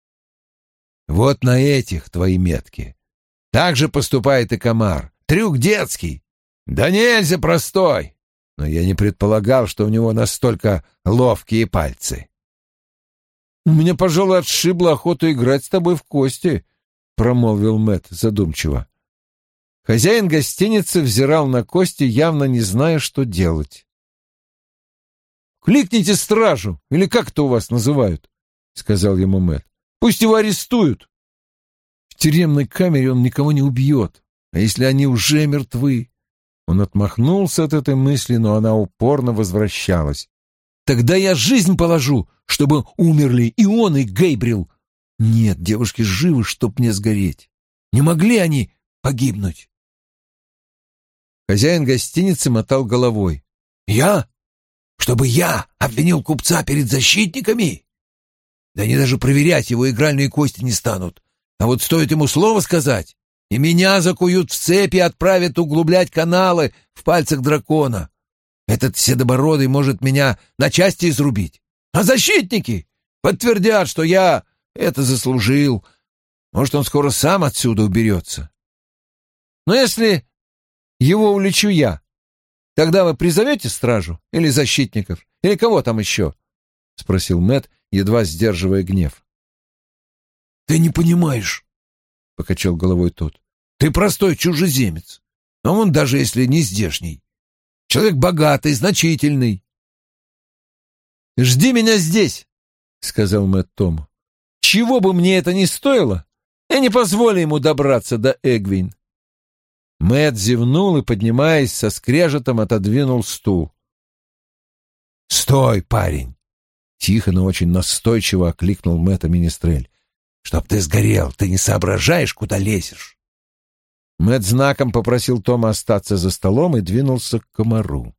«Вот на этих твои метки. Так же поступает и комар. Трюк детский. Да нельзя простой. Но я не предполагал, что у него настолько ловкие пальцы». «У меня, пожалуй, отшибла охоту играть с тобой в кости», — промолвил Мэтт задумчиво. Хозяин гостиницы взирал на кости, явно не зная, что делать. «Кликните стражу, или как это у вас называют», — сказал ему Мэтт. «Пусть его арестуют. В тюремной камере он никого не убьет, а если они уже мертвы?» Он отмахнулся от этой мысли, но она упорно возвращалась. «Тогда я жизнь положу, чтобы умерли и он, и Гейбрил. Нет, девушки живы, чтоб мне сгореть. Не могли они погибнуть?» Хозяин гостиницы мотал головой. «Я? Чтобы я обвинил купца перед защитниками? Да они даже проверять его игральные кости не станут. А вот стоит ему слово сказать, и меня закуют в цепи и отправят углублять каналы в пальцах дракона. Этот седобородый может меня на части изрубить. А защитники подтвердят, что я это заслужил. Может, он скоро сам отсюда уберется. Но если его улечу я, тогда вы призовете стражу или защитников, или кого там еще?» — спросил Мэтт, едва сдерживая гнев. «Ты не понимаешь», — покачал головой тот. «Ты простой чужеземец, но он даже если не здешний. Человек богатый, значительный». «Жди меня здесь», — сказал Мэтт Тому. «Чего бы мне это ни стоило, я не позволю ему добраться до Эгвин». Мэтт зевнул и, поднимаясь, со скрежетом отодвинул стул. «Стой, парень!» — тихо, но очень настойчиво окликнул Мэтта Министрель. «Чтоб ты сгорел, ты не соображаешь, куда лезешь». Мэтт знаком попросил Тома остаться за столом и двинулся к комару.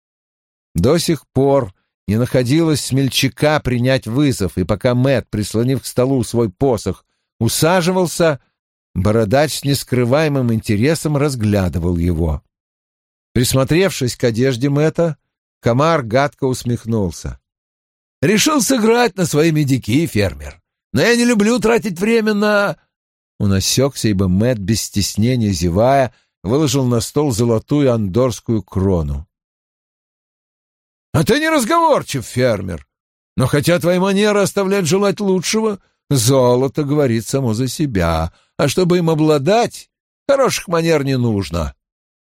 До сих пор не находилось смельчака принять вызов, и пока Мэтт, прислонив к столу свой посох, усаживался, бородач с нескрываемым интересом разглядывал его. Присмотревшись к одежде Мэтта, комар гадко усмехнулся. «Решил сыграть на свои медики, фермер, но я не люблю тратить время на...» Он осекся, ибо Мэтт, без стеснения зевая, выложил на стол золотую андорскую крону. «А ты не разговорчив, фермер, но хотя твои манеры оставляют желать лучшего, золото говорит само за себя, а чтобы им обладать, хороших манер не нужно».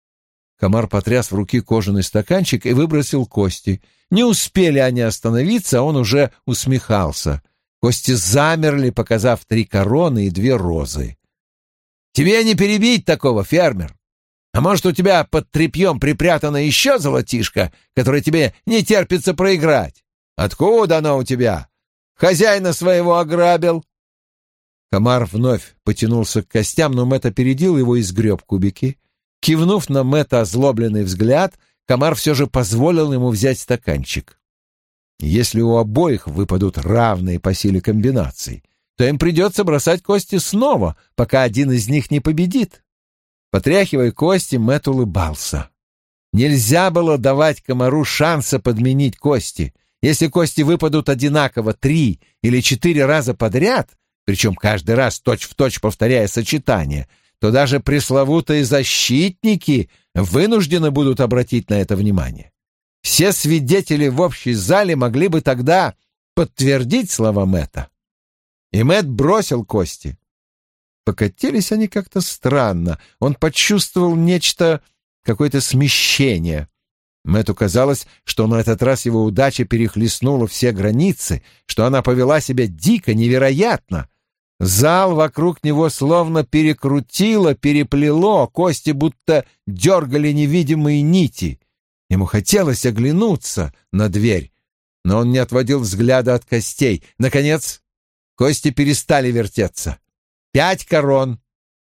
Комар потряс в руки кожаный стаканчик и выбросил кости. Не успели они остановиться, а он уже усмехался. Кости замерли, показав 3 короны и 2 розы. «Тебе не перебить такого, фермер. А может, у тебя под тряпьем припрятано еще золотишко, которое тебе не терпится проиграть? Откуда оно у тебя? Хозяина своего ограбил?» Комар вновь потянулся к костям, но Мэтт опередил его и сгреб кубики. Кивнув на Мэтта озлобленный взгляд, комар все же позволил ему взять стаканчик. Если у обоих выпадут равные по силе комбинации, то им придется бросать кости снова, пока один из них не победит. Потряхивая кости, Мэтт улыбался. Нельзя было давать комару шанса подменить кости. Если кости выпадут одинаково 3 или 4 раза подряд, причем каждый раз точь-в-точь повторяя сочетание, то даже пресловутые защитники вынуждены будут обратить на это внимание. Все свидетели в общей зале могли бы тогда подтвердить слова Мэтта. И Мэтт бросил кости. Покатились они как-то странно. Он почувствовал нечто, какое-то смещение. Мэтту казалось, что на этот раз его удача перехлестнула все границы, что она повела себя дико, невероятно. Зал вокруг него словно перекрутило, переплело, кости будто дергали невидимые нити. Ему хотелось оглянуться на дверь, но он не отводил взгляда от костей. Наконец, кости перестали вертеться. 5 корон.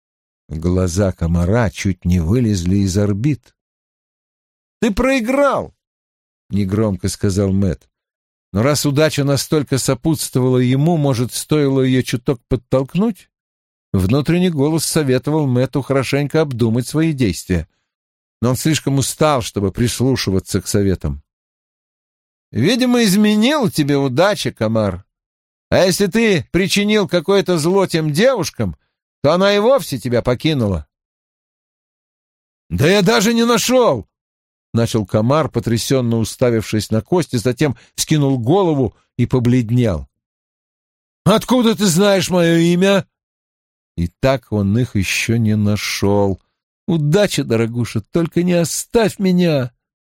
Глаза комара чуть не вылезли из орбит. «Ты проиграл!» — негромко сказал Мэтт. Но раз удача настолько сопутствовала ему, может, стоило ее чуток подтолкнуть? Внутренний голос советовал Мэтту хорошенько обдумать свои действия. Но он слишком устал, чтобы прислушиваться к советам. «Видимо, изменила тебе удача, комар. А если ты причинил какое-то зло тем девушкам, то она и вовсе тебя покинула». «Да я даже не нашел!» — начал комар, потрясенно уставившись на кости, затем вскинул голову и побледнел. «Откуда ты знаешь мое имя?» И так он их еще не нашел. «Удачи, дорогуша, только не оставь меня!»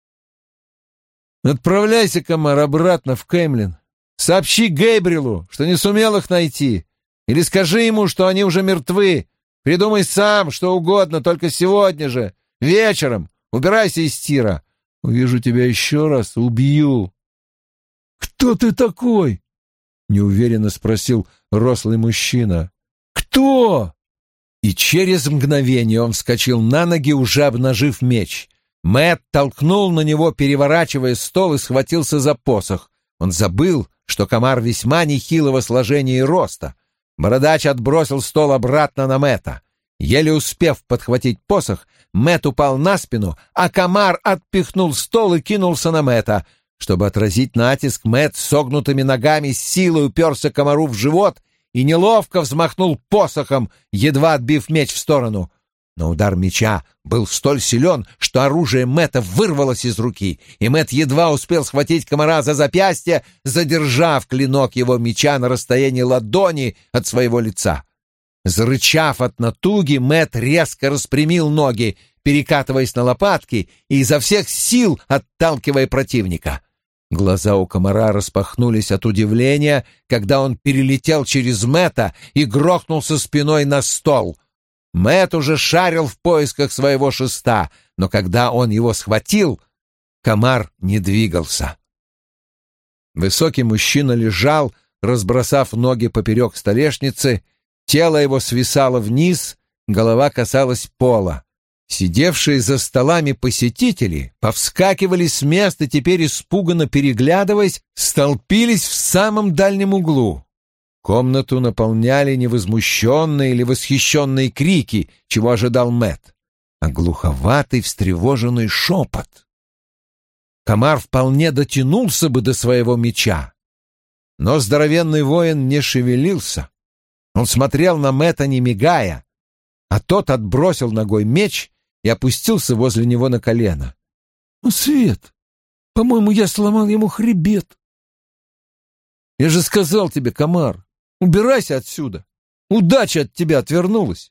«Отправляйся, комар, обратно в Кэмлин. Сообщи Гейбрилу, что не сумел их найти. Или скажи ему, что они уже мертвы. Придумай сам, что угодно, только сегодня же, вечером. Убирайся из тира. Увижу тебя еще раз, убью». «Кто ты такой?» — неуверенно спросил рослый мужчина. «Кто?» И через мгновение он вскочил на ноги, уже обнажив меч. Мэтт толкнул на него, переворачивая стол, и схватился за посох. Он забыл, что комар весьма нехилого сложения и роста. Бородач отбросил стол обратно на Мэтта. Еле успев подхватить посох, Мэтт упал на спину, а комар отпихнул стол и кинулся на Мэтта. Чтобы отразить натиск, Мэтт согнутыми ногами с силой уперся комару в живот и неловко взмахнул посохом, едва отбив меч в сторону. но удар меча был столь силен, что оружие Мэтта вырвалось из руки, и Мэтт едва успел схватить комара за запястье, задержав клинок его меча на расстоянии ладони от своего лица. Зарычав от натуги, Мэтт резко распрямил ноги, перекатываясь на лопатки и изо всех сил отталкивая противника. Глаза у комара распахнулись от удивления, когда он перелетел через Мэтта и грохнулся спиной на стол. Мэтт уже шарил в поисках своего шеста, но когда он его схватил, комар не двигался. Высокий мужчина лежал, разбросав ноги поперек столешницы, тело его свисало вниз, голова касалась пола. Сидевшие за столами посетители повскакивали с места, теперь испуганно переглядываясь, столпились в самом дальнем углу. Комнату наполняли не возмущенные или восхищенные крики, чего ожидал Мэтт, а глуховатый встревоженный шепот. Комар вполне дотянулся бы до своего меча, но здоровенный воин не шевелился. Он смотрел на Мэтта, не мигая, а тот отбросил ногой меч и опустился возле него на колено. Свет, по-моему, я сломал ему хребет. Я же сказал тебе, комар, убирайся отсюда. Удача от тебя отвернулась.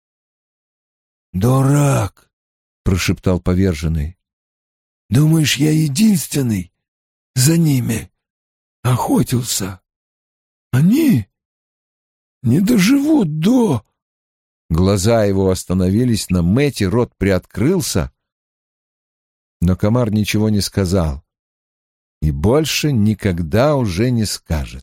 Дурак, прошептал поверженный. Думаешь, я единственный за ними охотился? Они не доживут до... Глаза его остановились на Мэтте, рот приоткрылся, но комар ничего не сказал и больше никогда уже не скажет.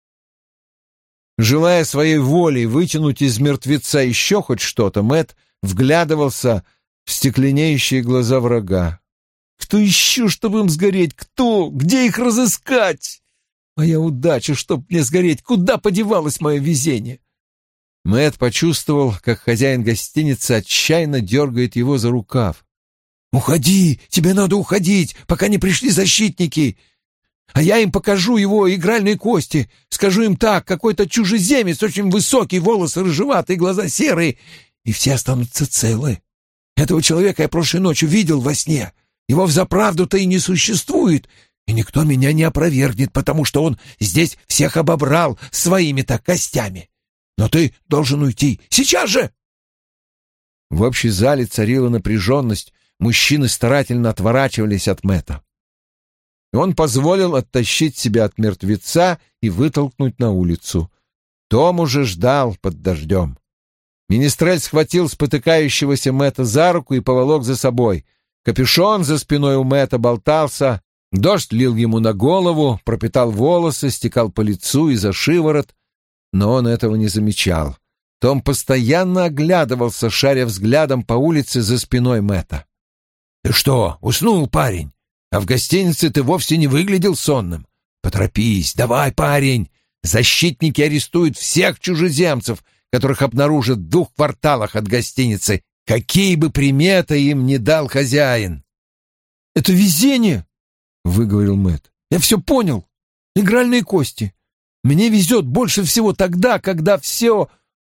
Желая своей волей вытянуть из мертвеца еще хоть что-то, Мэтт вглядывался в стекленеющие глаза врага. Кто еще, чтобы им сгореть? Кто? Где их разыскать? Моя удача, чтоб мне сгореть. Куда подевалось мое везение? Мэтт почувствовал, как хозяин гостиницы отчаянно дергает его за рукав. «Уходи! Тебе надо уходить, пока не пришли защитники! А я им покажу его игральные кости. Скажу им так, какой-то чужеземец, очень высокий, волосы рыжеватые, глаза серые, и все останутся целы. Этого человека я прошлой ночью видел во сне. Его взаправду-то и не существует, и никто меня не опровергнет, потому что он здесь всех обобрал своими-то костями. Но ты должен уйти. Сейчас же!» В общей зале царила напряженность. Мужчины старательно отворачивались от Мэтта. И он позволил оттащить себя от мертвеца и вытолкнуть на улицу. Том уже ждал под дождем. Министрель схватил спотыкающегося Мэтта за руку и поволок за собой. Капюшон за спиной у Мэтта болтался. Дождь лил ему на голову, пропитал волосы, стекал по лицу и за шиворот. Но он этого не замечал. Том постоянно оглядывался, шаря взглядом по улице за спиной Мэтта. «Ты что, уснул, парень? А в гостинице ты вовсе не выглядел сонным. Поторопись, давай, парень. Защитники арестуют всех чужеземцев, которых обнаружат в 2 кварталах от гостиницы, какие бы приметы им ни дал хозяин». «Это везение», — выговорил Мэтт. «Я все понял. Игральные кости. Мне везет больше всего тогда, когда все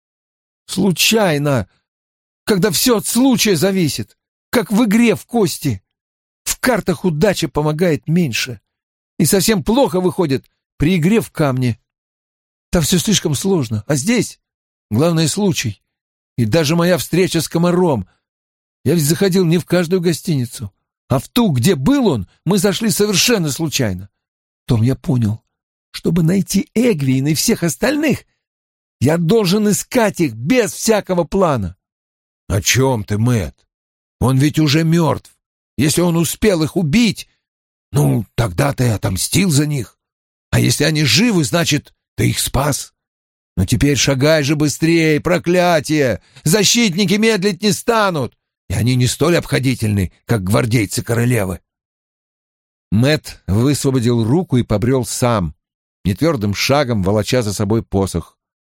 случайно, когда все от случая зависит, как в игре в кости. В картах удача помогает меньше. И совсем плохо выходит при игре в камни. Там все слишком сложно. А здесь главный случай. И даже моя встреча с комаром. Я ведь заходил не в каждую гостиницу, а в ту, где был он, мы зашли совершенно случайно. Том, я понял. Чтобы найти Эгвейна и всех остальных, я должен искать их без всякого плана. — О чем ты, Мэтт? Он ведь уже мертв. Если он успел их убить, ну, тогда ты отомстил за них. А если они живы, значит, ты их спас. Но теперь шагай же быстрее, проклятие! Защитники медлить не станут, и они не столь обходительны, как гвардейцы королевы. Мэтт высвободил руку и побрел сам, нетвердым шагом волоча за собой посох.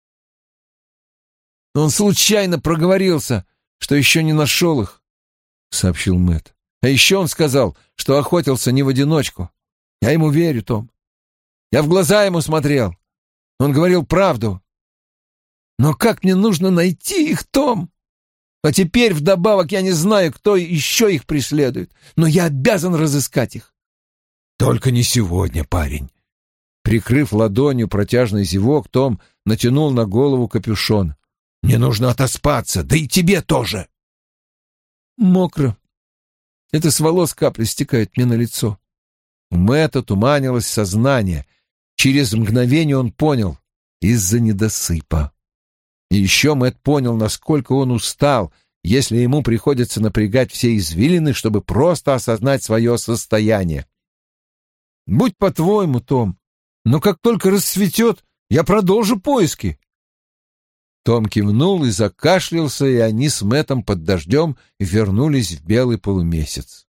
«Он случайно проговорился, что еще не нашел их», — сообщил Мэтт. «А еще он сказал, что охотился не в одиночку. Я ему верю, Том. Я в глаза ему смотрел. Он говорил правду. Но как мне нужно найти их, Том? А теперь вдобавок я не знаю, кто еще их преследует, но я обязан разыскать их. Только не сегодня, парень. Прикрыв ладонью протяжный зевок, Том натянул на голову капюшон. Мне нужно отоспаться, да и тебе тоже. Мокро. Это с волос капли стекают мне на лицо. У Мэтта туманилось сознание. Через мгновение он понял — из-за недосыпа. И еще Мэтт понял, насколько он устал, если ему приходится напрягать все извилины, чтобы просто осознать свое состояние. «Будь по-твоему, Том, но как только расцветет, я продолжу поиски». Том кивнул и закашлялся, и они с Мэттом под дождем вернулись в белый полумесяц.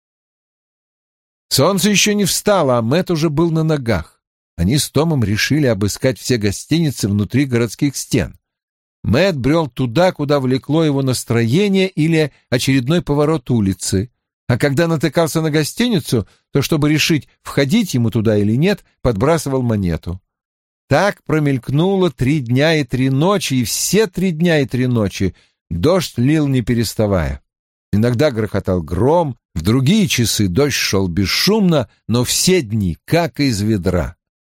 Солнце еще не встало, а Мэтт уже был на ногах. Они с Томом решили обыскать все гостиницы внутри городских стен. Мэтт брел туда, куда влекло его настроение или очередной поворот улицы, а когда натыкался на гостиницу, то, чтобы решить, входить ему туда или нет, подбрасывал монету. Так промелькнуло 3 дня и 3 ночи, и все 3 дня и 3 ночи дождь лил не переставая. Иногда грохотал гром, в другие часы дождь шел бесшумно, но все дни как из ведра.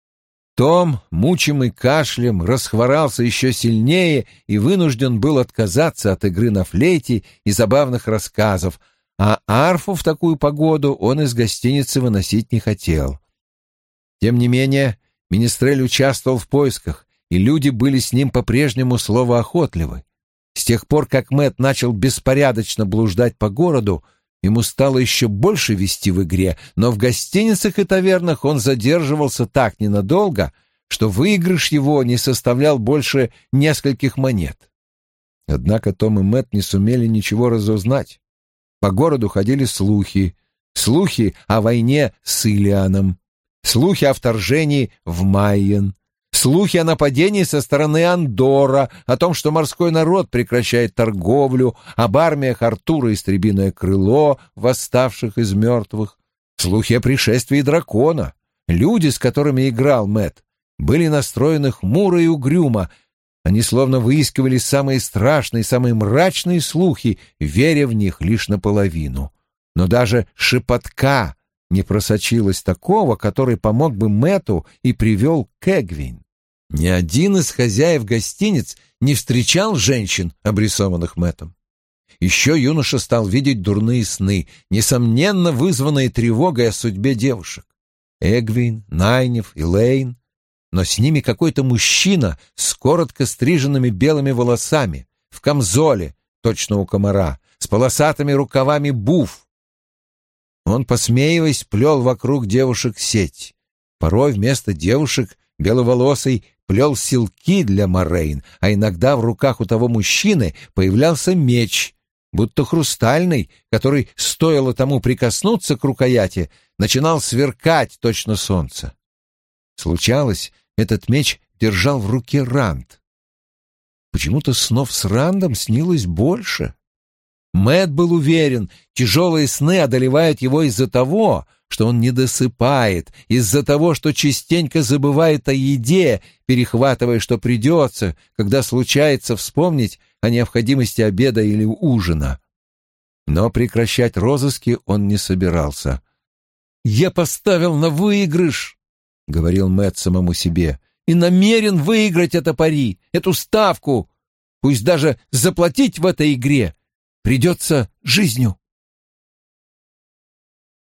Том, мучимый кашлем, расхворался еще сильнее и вынужден был отказаться от игры на флейте и забавных рассказов, а арфу в такую погоду он из гостиницы выносить не хотел. Тем не менее, Министрель участвовал в поисках, и люди были с ним по-прежнему словоохотливы. С тех пор, как Мэтт начал беспорядочно блуждать по городу, ему стало еще больше вести в игре, но в гостиницах и тавернах он задерживался так ненадолго, что выигрыш его не составлял больше нескольких монет. Однако Том и Мэтт не сумели ничего разузнать. По городу ходили слухи. Слухи о войне с Илианом, слухи о вторжении в Майен, слухи о нападении со стороны Андора, о том, что морской народ прекращает торговлю, об армиях Артура Истребиное Крыло, восставших из мертвых, слухи о пришествии дракона. Люди, с которыми играл Мэтт, были настроены хмуро и угрюмо. Они словно выискивали самые страшные, самые мрачные слухи, веря в них лишь наполовину. Но даже шепотка не просочилось такого, который помог бы Мэтту и привел к Эгвин. Ни один из хозяев гостиниц не встречал женщин, обрисованных Мэттом. Еще юноша стал видеть дурные сны, несомненно вызванные тревогой о судьбе девушек. Эгвин, Найниф и Лейн, но с ними какой-то мужчина с коротко стриженными белыми волосами, в камзоле, точно у комара, с полосатыми рукавами буф. Он, посмеиваясь, плел вокруг девушек сеть. Порой вместо девушек беловолосый плел силки для Морейн, а иногда в руках у того мужчины появлялся меч, будто хрустальный, который, стоило тому прикоснуться к рукояти, начинал сверкать точно солнце. Случалось, этот меч держал в руке Ранд. Почему-то снов с Рандом снилось больше. Мэтт был уверен, тяжелые сны одолевают его из-за того, что он не досыпает, из-за того, что частенько забывает о еде, перехватывая, что придется, когда случается вспомнить о необходимости обеда или ужина. Но прекращать розыски он не собирался. «Я поставил на выигрыш», — говорил Мэтт самому себе, — «и намерен выиграть это пари, эту ставку, пусть даже заплатить в этой игре придется жизнью».